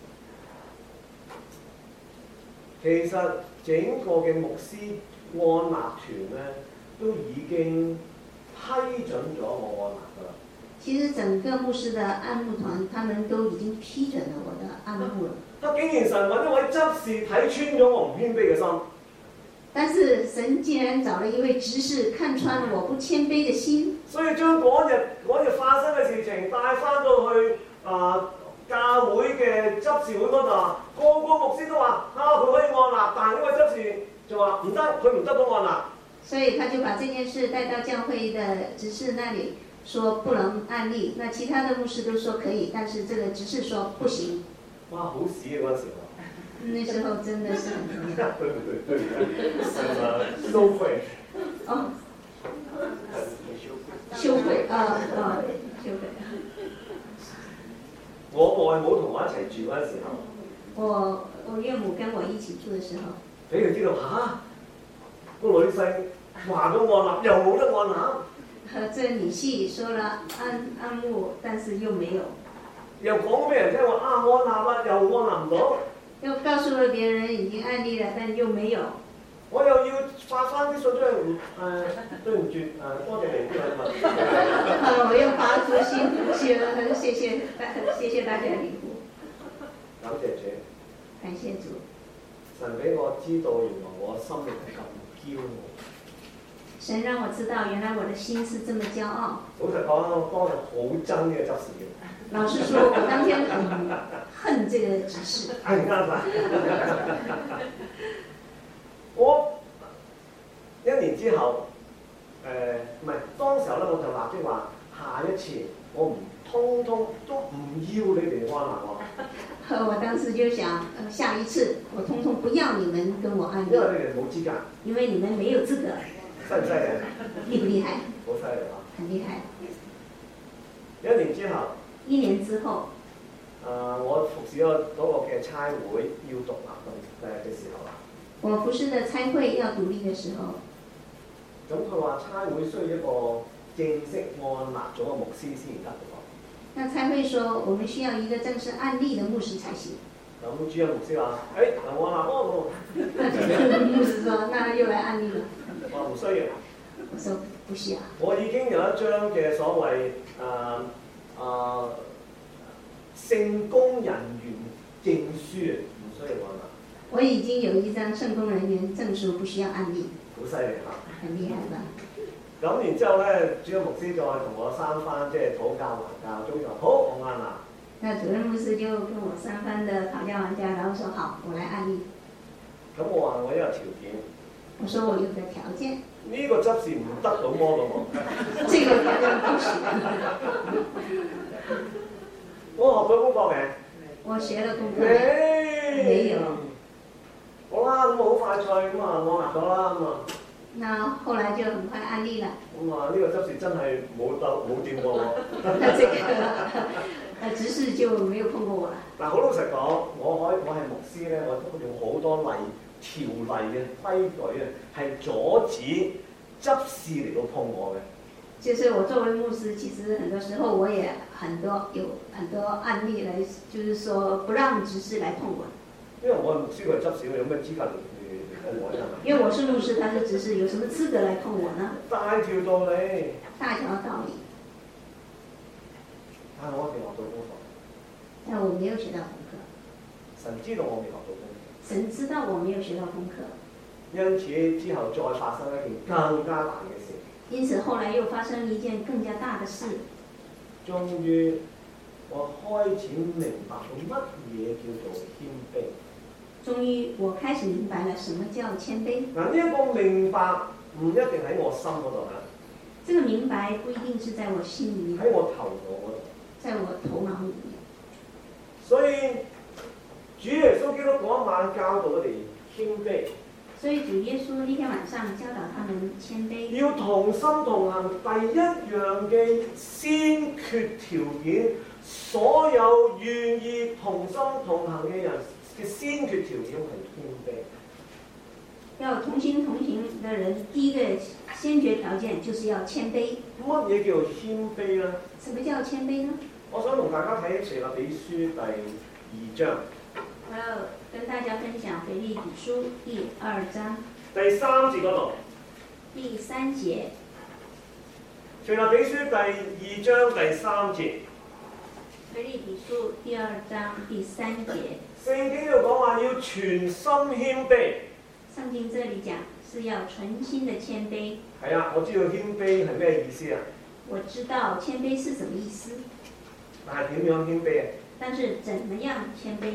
其實整個嘅牧師按立團咧，都已經批准咗我按立㗎啦。其實整個牧師的按牧團，他們都已經批准了我的按牧了。他竟然神揾一位執事睇穿咗我唔謙卑嘅心。 但是神竟然找了一位執事看穿了我不謙卑的心。 所以將嗰日嗰日發生嘅事情帶翻到去啊、呃、教會嘅執事會嗰度，個個牧師都都話啊佢可以按立，但係呢位執事就話唔得，佢唔得到按立。 所以他就把這件事帶到教會的執事那裡，說不能按立。那其他的牧師都說可以，但是這個執事說不行。 哇！好屎啊嗰陣時候。 那時候真的是很重要。 對對對對，羞愧。 哦。羞愧啊啊！羞愧。 我外母同我一齊住嗰陣時候， 我我岳母跟我一起住嘅時候， 俾佢知道嚇，個女婿話咗按立，又冇得按立。 和這女婿說了按按牧，但是又沒有。 又講俾人聽話啊按立啦，又按立唔到。 又告訴了別人已經按立了，但又沒有。 我又要發翻啲信出去，誒對唔住誒，多謝你啲禮物。 啊！我又發出信息了，很謝謝大謝謝大家禮物。 感謝主。 感謝主。 神俾我知道，原來我心裏係咁驕傲。 神讓我知道，原來我的心是這麼驕傲。 老實講，我當日好憎呢個執事嘅。 老實說，我當天很恨這個執事。 係啱啦。我一年之後，誒唔係當時候咧，我就立即話：下一次我唔通通都唔要你哋按立我。 我當時就想，下一次我通通不要你們跟我按立。 因為你哋冇資格。 因為你們沒有資格。 犀唔犀利？ 厲不厲害？ 好犀利啊！ 很厲害。 一年之後。 一年之後。 誒、呃，我服侍嗰嗰個嘅差會要獨立嘅嘅時候啊。 我服侍的差會要獨立嘅時候。 咁佢話差會需要一個正式按立咗嘅牧師先得嘅喎。 那差會說，我們需要一個正式按立的牧師才行。 咁主任牧師話：誒、哎，我按立咯。 那主任牧師說：那又來按立了。 我話唔需要。 我說不需要。 我已經有一張嘅所謂誒誒聖工人員證書，唔需要按立。 我已經有一張聖工人員證書，不需要按立。 好犀利嚇！ 很厲害吧？ 咁然之後咧，主任牧師再同我三番即係討價還價，終於話好，我按立。 那主任牧師就跟我三番的討價還價，然後說好，我來按立。 咁我話我有條件。 我說我有個條件。 呢個執事唔得到摸到我。 這個條件不行。 我學咗功課未？ 我學了功課。 沒。 沒有。 好啦，咁好快脆咁啊，我立咗啦咁啊。 那後來就很快按立了。 咁啊，呢個執事真係冇得冇掂過我。 那這個，誒執事就沒有碰過我啦。 嗱，好老實講，我可以我係牧師咧，我都用好多例條例嘅規矩啊，係阻止執事嚟到碰我嘅。 就是我作為牧師，其實很多時候我也很多有很多案例來，就是說不讓執事來碰我。 因為我係牧師，佢係執事，我有咩資格嚟嚟碰我啫？ 因為我是牧師，他是執事，有什麼資格來碰我呢？ 大條道理。 大條道理。 但係我未學到功課。 但我沒有學到功課。 神知道我未學到功課。 神知道我沒有學到功課。 因此之後再發生一件更加大嘅事。 因此後來又發生一件更加大的事。 終於我開始明白到乜嘢叫做謙卑。 終於我開始明白了什麼叫謙卑。 嗱，呢一個明白唔一定喺我心嗰度啦。 這個明白不一定是在我心裡面。 喺我頭腦嗰度。 在我頭腦裡面。 所以主耶穌基督嗰一晚教導我哋謙卑。 所以主耶穌那天晚上教導他們謙卑。 要同心同行，第一樣嘅先決條件，所有願意同心同行嘅人嘅先決條件係謙卑。 要同心同行嘅人，第一個先決條件就是要謙卑。 乜嘢叫做謙卑呢？ 什麼叫謙卑呢？ 我想同大家睇腓立比書第二章。 我要跟大家分享腓立比書第二章第三節嗰度。 第三節。 腓立比書第二章第三節。 腓立比書第二章第三節。 聖經度講話要全心謙卑。 聖經這裡講是要存心的謙卑。 係啊，我知道謙卑係咩意思啊？ 我知道謙卑是什麼意思。 但係點樣謙卑啊？ 但是怎麼樣謙卑呢？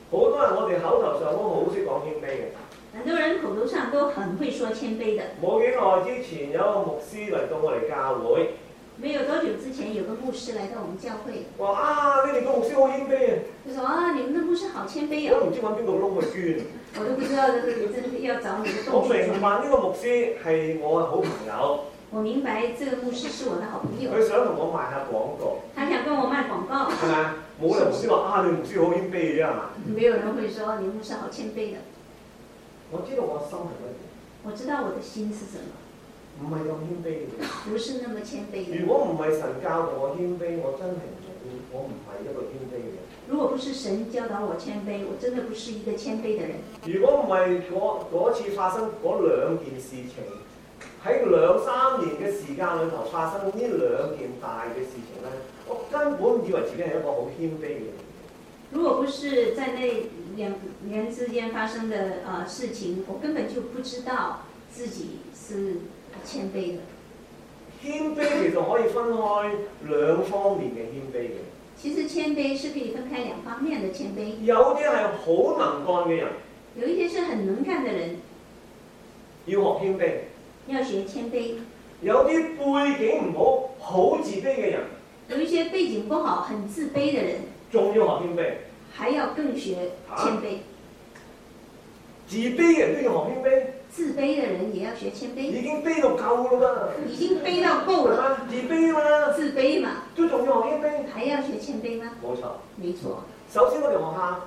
好多人我哋口頭上都好識講謙卑嘅。 很多人口頭上都很會說謙卑的。 冇幾耐之前有一個牧師嚟到我哋教會。 沒有多久之前，有個牧師來到我們教會。 話啊，你哋個牧師好謙卑啊！ 佢說啊，你們的牧師好謙卑啊！ 我都唔知揾邊個窿去捐。 我都不知道，真係要找你個我洞去明白呢個牧師係我嘅好朋友。 我明白這個牧師是我的好朋友。 佢想同我賣下廣告。 他想跟我賣廣告。 係咪啊？冇人牧師話啊，你牧師好謙卑嘅啫係嘛？ 沒有人會說你牧師好謙卑的。 我知道我心係乜嘢。 我知道我的心是什麼。 唔係咁謙卑嘅。 不是那麼謙卑的。 如果唔係神教導我謙卑，我真係唔係謙，我唔係一個謙卑嘅人。 如果不是神教導我謙卑，我真的不是一個謙卑的人。 如果唔係嗰次發生嗰兩件事情，喺兩三年嘅時間裏頭發生呢兩件大嘅事情咧，我根本以為自己係一個好謙卑嘅人。 如果不是在那兩年之間發生的呃事情，我根本就不知道自己是謙卑的。 謙卑其實可以分開兩方面嘅謙卑嘅。 其實謙卑是可以分開兩方面的謙卑。 有啲係好能幹嘅人， 有一些是很能幹的人， 要學謙卑。 要學謙卑。 有啲背景唔好、好自卑嘅人， 有一些背景不好、很自卑的人， 仲要學謙卑， 還要更學謙卑。 自卑嘅人都要學謙卑， 自卑的人也要學謙卑。 已經卑到夠啦嘛， 已經卑到夠了。 自卑嘛， 自卑嘛， 都仲要學謙卑， 還要學謙卑嗎？ 冇錯， 沒錯。 首先我哋學下，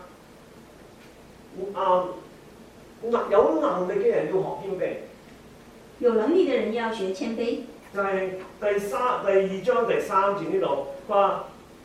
啊，有能力嘅人要學謙卑。 有能力的人要學謙卑。 就係第三第二章第三節呢度，佢話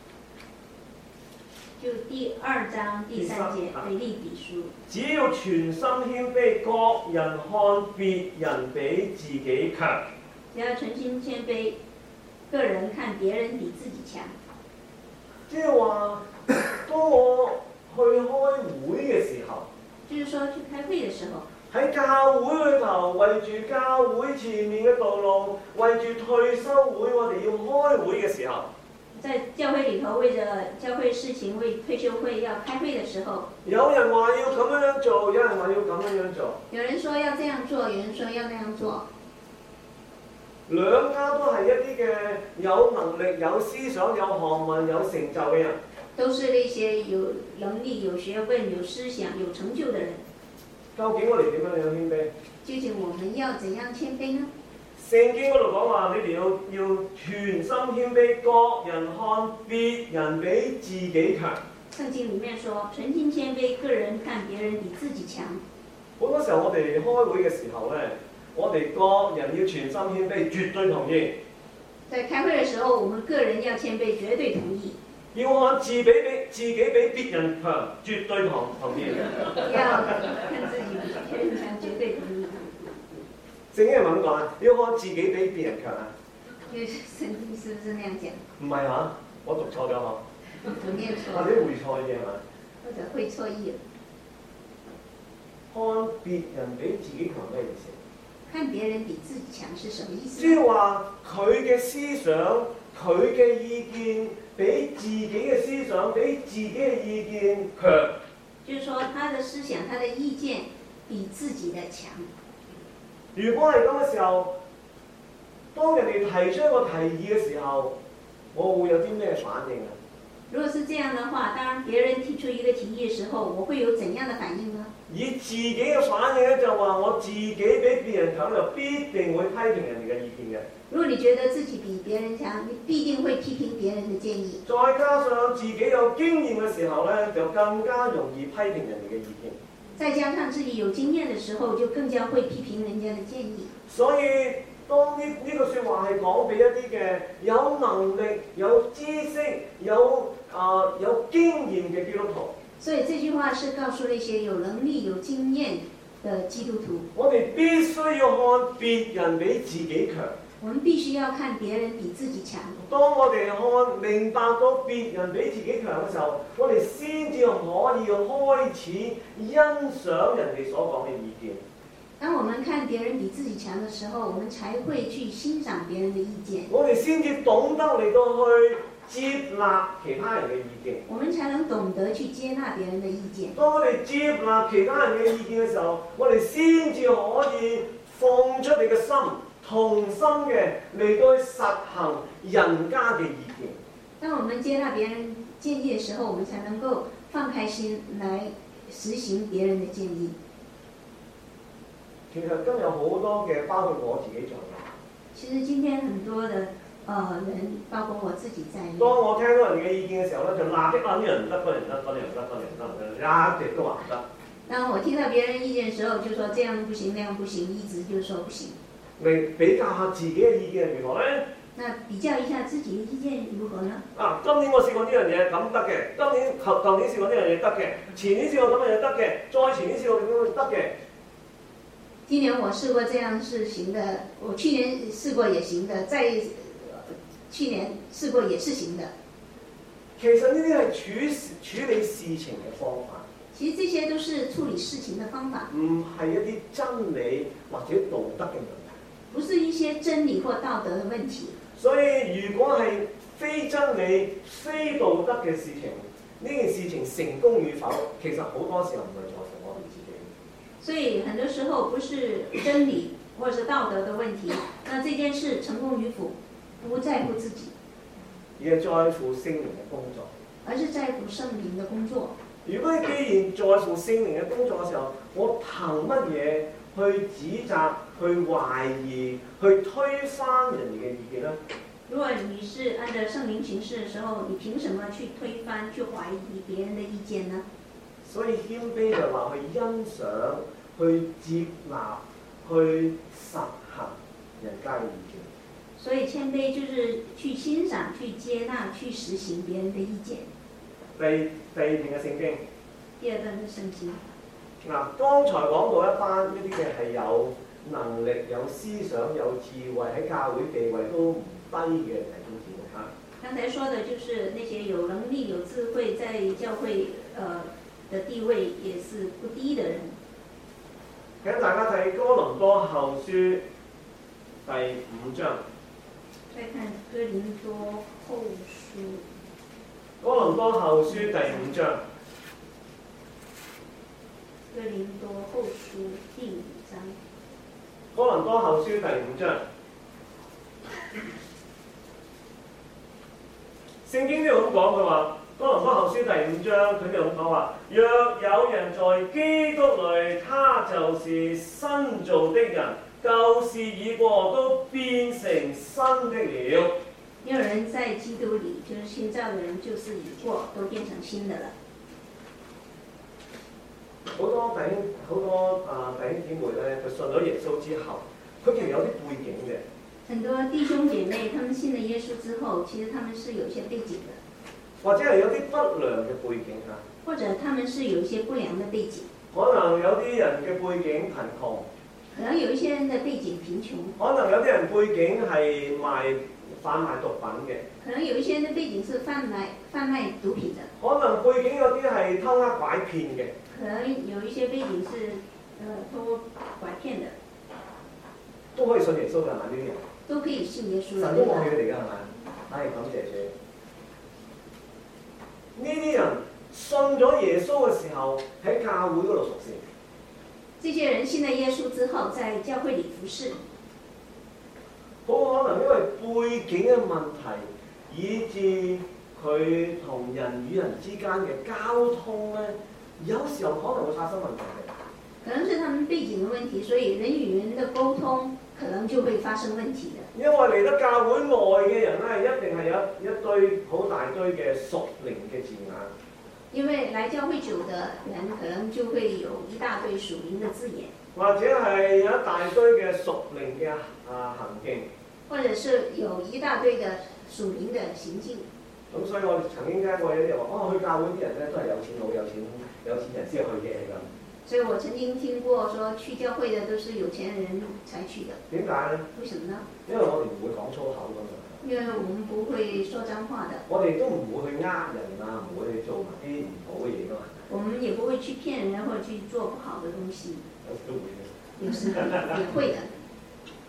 就第二章第三節腓立比書。 只要全心謙卑，各人看別人比自己強。 只要全心謙卑，個人看別人比自己強。 即係話，當我去開會嘅時候， 就是說去開會嘅時候。 喺教會裏頭，為住教會前面嘅道路，為住退休會，我哋要開會嘅時候， 在教會裏頭為着教會事情、為退休會要開會嘅時候， 有人話要咁樣樣做，有人話要咁樣樣做。 有人說要這樣做，有人說要那樣做。 兩家都係一啲嘅有能力、有思想、有學問、有成就嘅人， 都是那些有能力、有學問、有思想、有成就的人。 究竟我哋點樣樣謙卑？ 究竟我們要怎樣謙卑呢？ 聖經嗰度講話，你哋要要全心謙卑，各人看別人比自己強。 聖經裡面說，全心謙卑，個人看別人比自己強。 好多時候我哋開會嘅時候咧，我哋個人要全心謙卑，絕對同意。 在開會嘅時候，我們個人要謙卑，絕對同意。 要看自己比自己比別人強，絕對同同意。 要看自己比別人強，絕對同意。 聖經係咪咁講啊？要看自己比別人強啊？ 聖經是不是那樣講？ 唔係嚇，我讀錯咗嗬。 我念錯。 或者會錯嘅係嘛？ 或者會錯意。 看別人比自己強咩意思？ 看別人比自己強是什麼意思？ 即係話佢嘅思想、佢嘅意見比自己嘅思想、比自己嘅意見強。 就是說，他的思想、他的意見比自己的強。 如果係咁嘅時候，當人哋提出一個提議嘅時候，我會有啲咩反應啊？ 如果是這樣的話，當別人提出一個提議嘅時候，我會有怎樣的反應呢？ 以自己嘅反應咧，就話我自己比別人強，就必定會批評人哋嘅意見嘅。 如果你覺得自己比別人強，你必定會批評別人嘅建議。 再加上自己有經驗嘅時候咧，就更加容易批評人哋嘅意見。 再加上自己有經驗嘅時候，就更加會批評人家嘅建議。 所以當呢呢個説話係講俾一啲嘅有能力、有知識、有啊、呃、有經驗嘅基督徒。 所以這句話是告訴那些有能力、有經驗的基督徒。 我哋必須要看別人比自己強。 我們必須要看別人比自己強。 當我哋看明白到別人比自己強嘅時候，我哋先至可以開始欣賞人哋所講嘅意見。 當我們看別人比自己強嘅時候，我們才會去欣賞別人的意見。 我哋先至懂得嚟到去接納其他人嘅意見。 我們才能懂得去接納別人的意見。 當我哋接納其他人嘅意見嘅時候，我哋先至可以放出你嘅心，同心嘅嚟到去實行人家嘅意見。 當我們接納別人建議嘅時候，我們才能夠放開心來實行別人的建議。 其實今日好多嘅，包括我自己在內。 其實今天很多的呃人，包括我自己在內。 當我聽到人嘅意見嘅時候咧，就立即話呢樣唔得，嗰樣唔得，嗰樣唔得，嗰樣唔得，唔得，一直都話唔得。 當我聽到別人意見嘅時候，就說這樣不行，那樣不行，一直就說不行。 嚟比較下自己嘅意見係如何咧？ 那比較一下自己嘅意見如何呢？ 啊，今年我試過呢樣嘢咁得嘅，今年舊舊年試過呢樣嘢得嘅，前年試過咁樣嘢得嘅，再前年試過咁樣得嘅。 今年我試過這樣是行的，我去年試過也行的，再去年試過也是行的。 其實呢啲係處處理事情嘅方法。 其實這些都是處理事情的方法， 唔係一啲真理或者道德嘅問題。 不是一些真理或道德的問題。 所以如果係非真理、非道德嘅事情，呢件事情成功與否，其實好多時候唔係在乎我哋自己。 所以很多時候不是真理或者是道德的問題，那這件事成功與否，不在乎自己， 而係在乎聖靈嘅工作。 而是在乎聖靈的工作。 如果你既然在乎聖靈嘅工作嘅時候，我憑乜嘢去指責、去懷疑、去推翻人哋嘅意見呢？ 如果你是按照聖靈行事嘅時候，你憑什麼去推翻、去懷疑別人的意見呢？ 所以謙卑就話去欣賞、去接納、去實行人家嘅意見。 所以謙卑就是去欣賞、去接納、去實行別人的意見。 第第二段嘅聖經。 第二段嘅聖經。 嗱，剛才講到一班呢啲嘅係有能力、有思想、有智慧，喺教會地位都唔低嘅弟兄姊妹嚇。 剛才說的就是那些有能力、有智慧，在教會呃的地位也是不低的人。 請大家睇哥林多後書第五章。 再看哥林多後書。 哥林多後書第五章。 哥林多後書第五章。 哥林多後書第五章。聖經都有咁講，佢話哥林多後書第五章，佢哋咁講話：若有人在基督裏，他就是新造的人，舊事已過，都變成新的了。 有人在基督裏，就是新造的人，舊事已過，都變成新的了。 好多弟兄好多啊弟兄姊妹咧，佢信咗耶穌之後，佢其實有啲背景嘅。 很多弟兄姐妹，他們信了耶穌之後，其實他們是有一些背景的， 或者係有啲不良嘅背景啊。 或者他們是有一些不良的背景。 可能有啲人嘅背景貧窮， 可能有一些人的背景貧窮。 可能有啲人背景係賣販賣毒品嘅。 可能有一些人的背景是販賣販賣毒品的。 可能背景有啲係偷呃拐騙嘅。 可能有一些背景是，呃，偷拐騙的。 都可以信耶穌嘅係咪呢啲人？ 都可以信耶穌。 神都愛佢哋㗎係咪？唉，感謝主。呢啲人信咗耶穌嘅時候，喺教會嗰度服侍。 這些人信了耶穌之後，在教會裡服侍。 好可能因為背景嘅問題，以致佢同人與人之間嘅交通咧，有時候可能會發生問題嘅。 可能是他們背景嘅問題，所以人與人的溝通可能就會發生問題的。 因為嚟得教會外嘅人咧，一定係有一堆好大堆嘅屬靈嘅字眼。 因為來教會久的人，可能就會有一大堆屬靈的字眼， 或者係有一大堆嘅屬靈嘅啊行徑， 或者是有一大堆嘅屬靈嘅行徑。 咁所以我哋曾經聽過有啲人話：哦，去教會啲人咧都係有錢佬、有錢有錢人先去嘅咁。 所以我曾經聽過說，去教會的都是有錢人才去的。 點解咧？ 為什麼呢？ 因為我哋唔會講粗口㗎嘛。 因為我們不會說髒話的。 我哋都唔會去呃人啊，唔會去做埋啲唔好嘅嘢㗎嘛。 我們也不會去騙人或者去做不好的東西。 有時都會嘅。 有時也會的。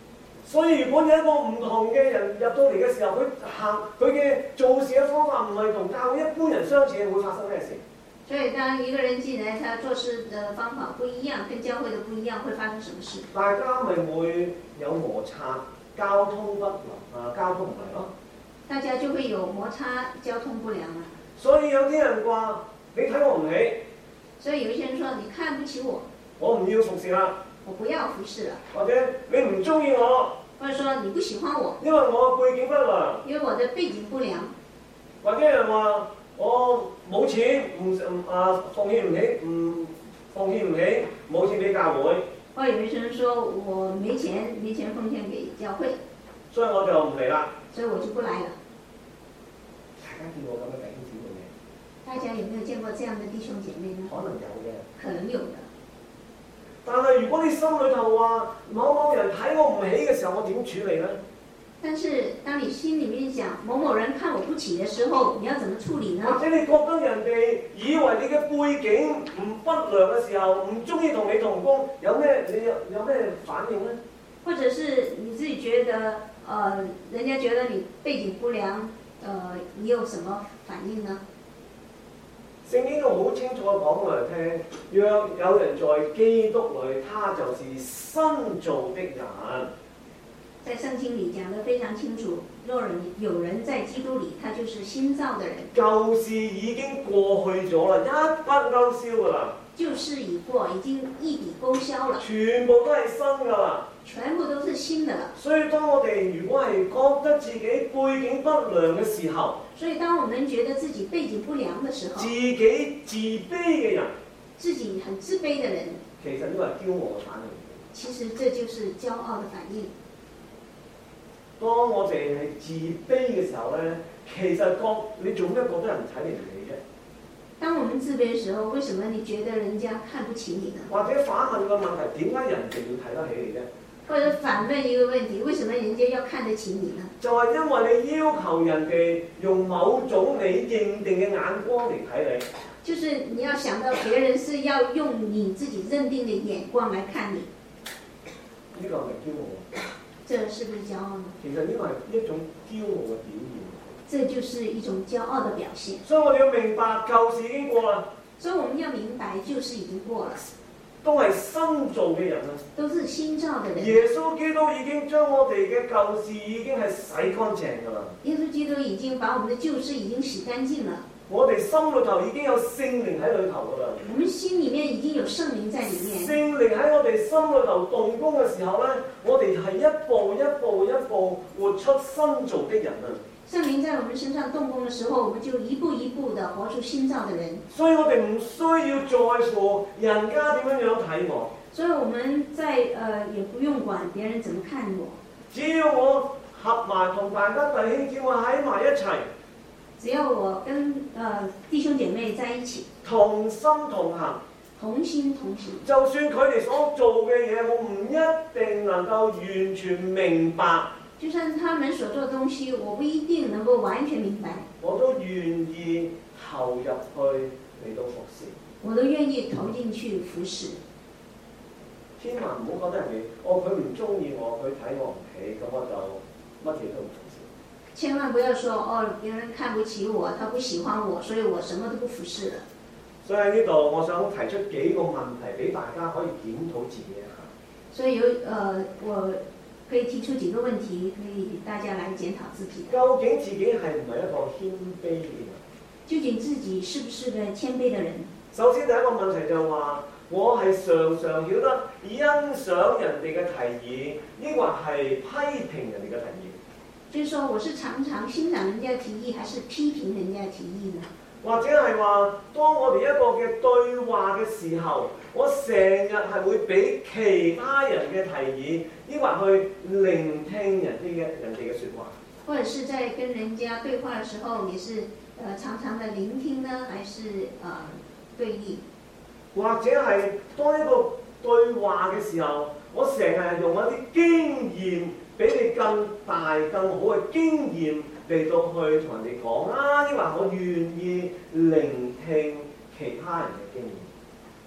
所以如果有一個唔同嘅人入到嚟嘅時候，佢行佢嘅做事嘅方法唔係同教會一般人相似，會發生咩事？ 所以當一個人進來，他做事的方法不一樣，跟教會的不一樣，會發生什麼事？ 大家咪會有摩擦，交通不良啊，交通唔嚟咯。 大家就會有摩擦，交通不良啦。 所以有啲人話：你睇我唔起。 所以有一些人說：你看不起我， 我唔要服侍啦。 我不要服侍了。 或者你唔中意我， 或者說你不喜歡我， 因為我背景不良。 因為我的背景不良。 或者有人話：我冇錢，唔唔啊奉獻唔起，唔奉獻唔起，冇錢俾教會。 或者有一些人說我沒錢，沒錢奉獻給教會， 所以我就唔嚟啦。 所以我就不來了。 大家見過咁嘅弟兄姊妹未？ 大家有沒有見過這樣的弟兄姐妹呢？ 可能有嘅， 可能有的。 但係如果你心裏頭話某某人睇我唔起嘅時候，我點處理呢？ 但是當你心裡面想某某人看我不起的時候，你要怎麼處理呢？ 或者你覺得人哋以為你嘅背景唔不良嘅時候，唔中意同你同工，有咩你有有咩反應呢？ 或者是你自己覺得，呃，人家覺得你背景不良，呃，你有什麼反應呢？ 聖經都好清楚講俾我哋聽，若有人在基督裏，他就是新造的人。 在聖經裡講得非常清楚，若人有人在基督裡，他就是新造的人。 舊事已經過去咗啦，一筆勾銷㗎啦。 舊事已過，已經一筆勾銷了。 全部都係新㗎啦。 全部都是新的了。 所以當我哋如果係覺得自己背景不良嘅時候， 所以當我們覺得自己背景不良的時候， 自己自卑嘅人， 自己很自卑的人， 其實呢個係驕傲嘅反應。 其實這就是驕傲的反應。 當我哋係自卑嘅時候咧，其實覺你做咩覺得人睇你唔起啫？ 當我們自卑嘅時候，為什麼你覺得人家看不起你呢？ 或者反問個問題，點解人哋要睇得起你啫？ 或者反問一個問題，為什麼人家要看得起你呢？ 就係因為你要求人哋用某種你認定嘅眼光嚟睇你。 就是你要想到別人是要用你自己認定的眼光來看你。 呢個係咪驕傲？ 這是不是驕傲呢？ 其實呢個係一種驕傲嘅表現。 這就是一種驕傲的表現。 所以我哋要明白，舊事已經過啦。 所以我們要明白，舊事已經過了。 都係新造嘅人啊！ 都是新造嘅人。 耶穌基督已經將我哋嘅舊事已經係洗乾淨㗎啦。 耶穌基督已經把我們的舊事已經洗乾淨了。 我哋心裏頭已經有聖靈喺裏頭㗎啦。 我們心裡面已經有聖靈在裡面。 聖靈喺我哋心裏頭動工嘅時候咧，我哋係一步一步一步活出新造的人啊！ 聖靈在我們身上動工的時候，我們就一步一步地活出新造的人。 所以我哋唔需要在乎人家點樣樣睇我。 所以我們在呃也不用管別人怎麼看我。 只要我合埋同大家弟兄姊妹喺埋一齊。 只要我跟呃弟兄姐妹在一起， 同心同行， 同心同行。 就算佢哋所做嘅嘢，我唔一定能夠完全明白。 就算他們所做的東西，我不一定能夠完全明白。 我都願意投入去嚟到服侍。 我都願意投進去服侍。 千萬唔好覺得人哋，哦佢唔中意我，佢睇我唔起，咁我就乜嘢都唔服侍。 千萬不要說哦，別人看不起我，他不喜歡我，所以我什麼都不服侍了。 所以喺呢度，我想提出幾個問題俾大家可以檢討自己一下。 所以有呃，我可以提出幾個問題，可以大家來檢討自己。 究竟自己係唔係一個謙卑嘅人？究竟自己是不是個謙卑的人？ 首先第一個問題就係話，我係常常曉得欣賞人哋嘅提議，抑或係批評人哋嘅提議？ 就是說，我是常常欣賞人家的提議，還是批評人家的提議呢？ 或者係話，當我哋一個嘅對話嘅時候，我成日係會俾其他人嘅提議，抑或去聆聽人哋嘅人哋嘅説話？ 或者是在跟人家對話嘅時候，你是呃常常的聆聽呢，還是呃對立？ 或者係當一個對話嘅時候，我成日用一啲經驗，比你更大、更好嘅經驗嚟到去同人哋講啦，抑或我願意聆聽其他人嘅經驗。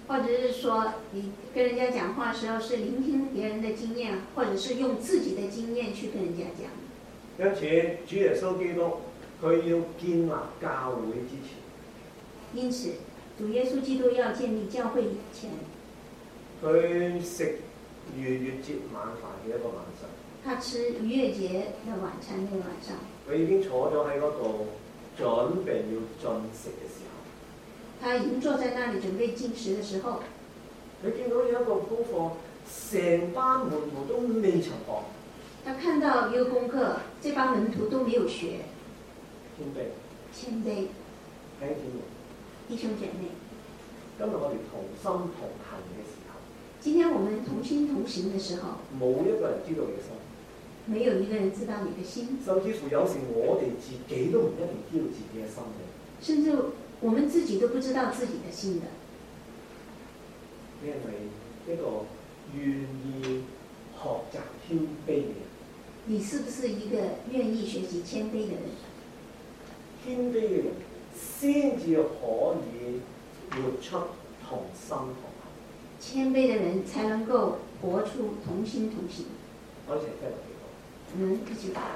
或者是說你跟人家講話的時候是聆聽別人的經驗，或者是用自己的經驗去跟人家講。 因此，主耶穌基督佢要建立教會之前， 因此主耶穌基督要建立教會以前， 佢食逾越節晚飯嘅一個晚上， 他吃逾越節的晚餐那個晚上， 佢已經坐咗喺嗰度準備要進食嘅時候， 他已經坐在那裡準備進食的時候， 佢見到有一個功課，成班門徒都未曾學。 他看到一個功課，這幫門徒都沒有學。 謙卑， 謙卑， 弟兄姊妹， 弟兄姐妹， 今日我哋同心同行嘅時候， 今天我們同心同行的時候， 冇一個人知道你嘅心， 沒有一個人知道你的心， 甚至乎有時我哋自己都唔一定知道自己嘅心嘅。 甚至我們自己都不知道自己的心的。 你係咪一個願意學習謙卑嘅人？ 你是不是一個願意學習謙卑的人？ 謙卑嘅人先至可以活出同心同行。 謙卑的人才能夠活出同心同行。 我哋一齊聽落幾個。 我們一起吧。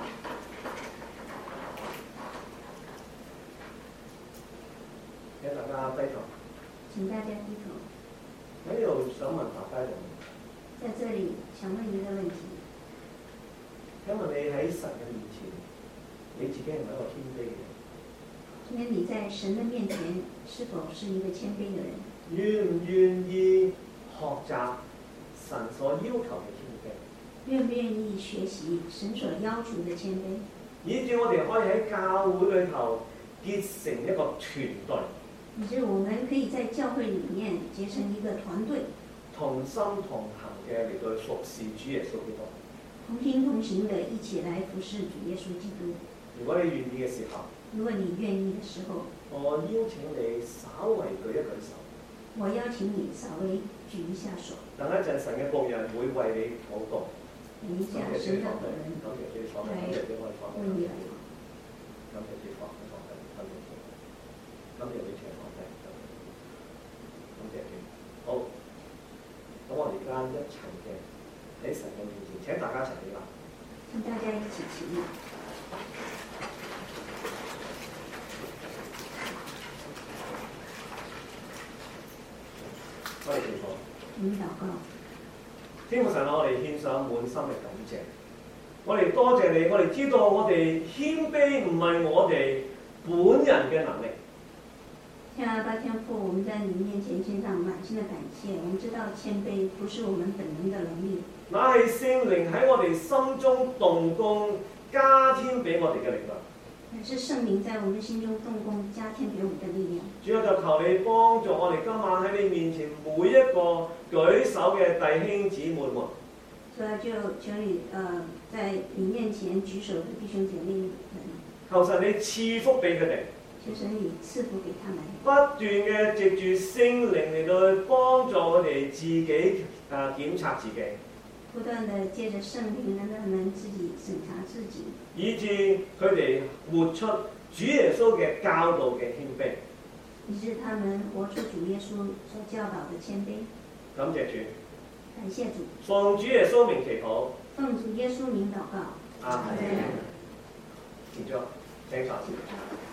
請大家低頭。 請大家低頭。 喺呢度想問大家一個問題。 在這裡想問一個問題。 請問你喺神嘅面前，你自己係咪一個謙卑嘅人？ 請問你在神的面前是否是一個謙卑的人？ 願唔願意學習神所要求嘅謙卑？ 願不願意學習神所要求的謙卑？ 以至我哋可以喺教會裏頭結成一個團隊。 以致我們可以在教會裡面結成一個團隊， 同心同行嘅嚟到服侍主耶穌基督。 同心同行的一起來服侍主耶穌基督。 如果你願意嘅時候， 如果你願意的時候， 我邀請你稍為舉一舉手。 我邀請你稍微舉一下手。 等一陣神嘅僕人會為你禱告。 等一下神的僕人感謝主放低，感謝主可以放低， 為你來禱。 感謝主放低放低，感謝主，感謝主請放低，感謝主。好，咁我哋而家一齊嘅喺神嘅面前，請大家一齊起立。 請大家一起起立。 我哋祈禱。 我們禱告。 天父神啊，我哋獻上滿心嘅感謝。我哋多謝你，我哋知道我哋謙卑唔係我哋本人嘅能力。 天父天父，我們在你面前獻上滿心的感謝。我們知道謙卑不是我們本人的能力， 乃係聖靈喺我哋心中動工，加添俾我哋嘅力量。 乃是聖靈在我們心中動工，加添給我們的力量。 主要就求你幫助我哋今晚喺你面前每一個舉手嘅弟兄姊妹們。 所以就求你，呃，在你面前舉手的弟兄姐妹們， 求神你賜福俾佢哋。 求神你賜福給他們。 不斷嘅藉住聖靈嚟到去幫助我哋自己誒、呃、檢查自己。 不斷的借着聖靈，讓他們自己審查自己， 以致佢哋活出主耶穌嘅教導嘅謙卑。 以致他們活出主耶穌所教導的謙卑。 感謝主。 感謝主。 奉主耶穌名祈禱。 奉主耶穌名禱告。 阿門。結束，請坐。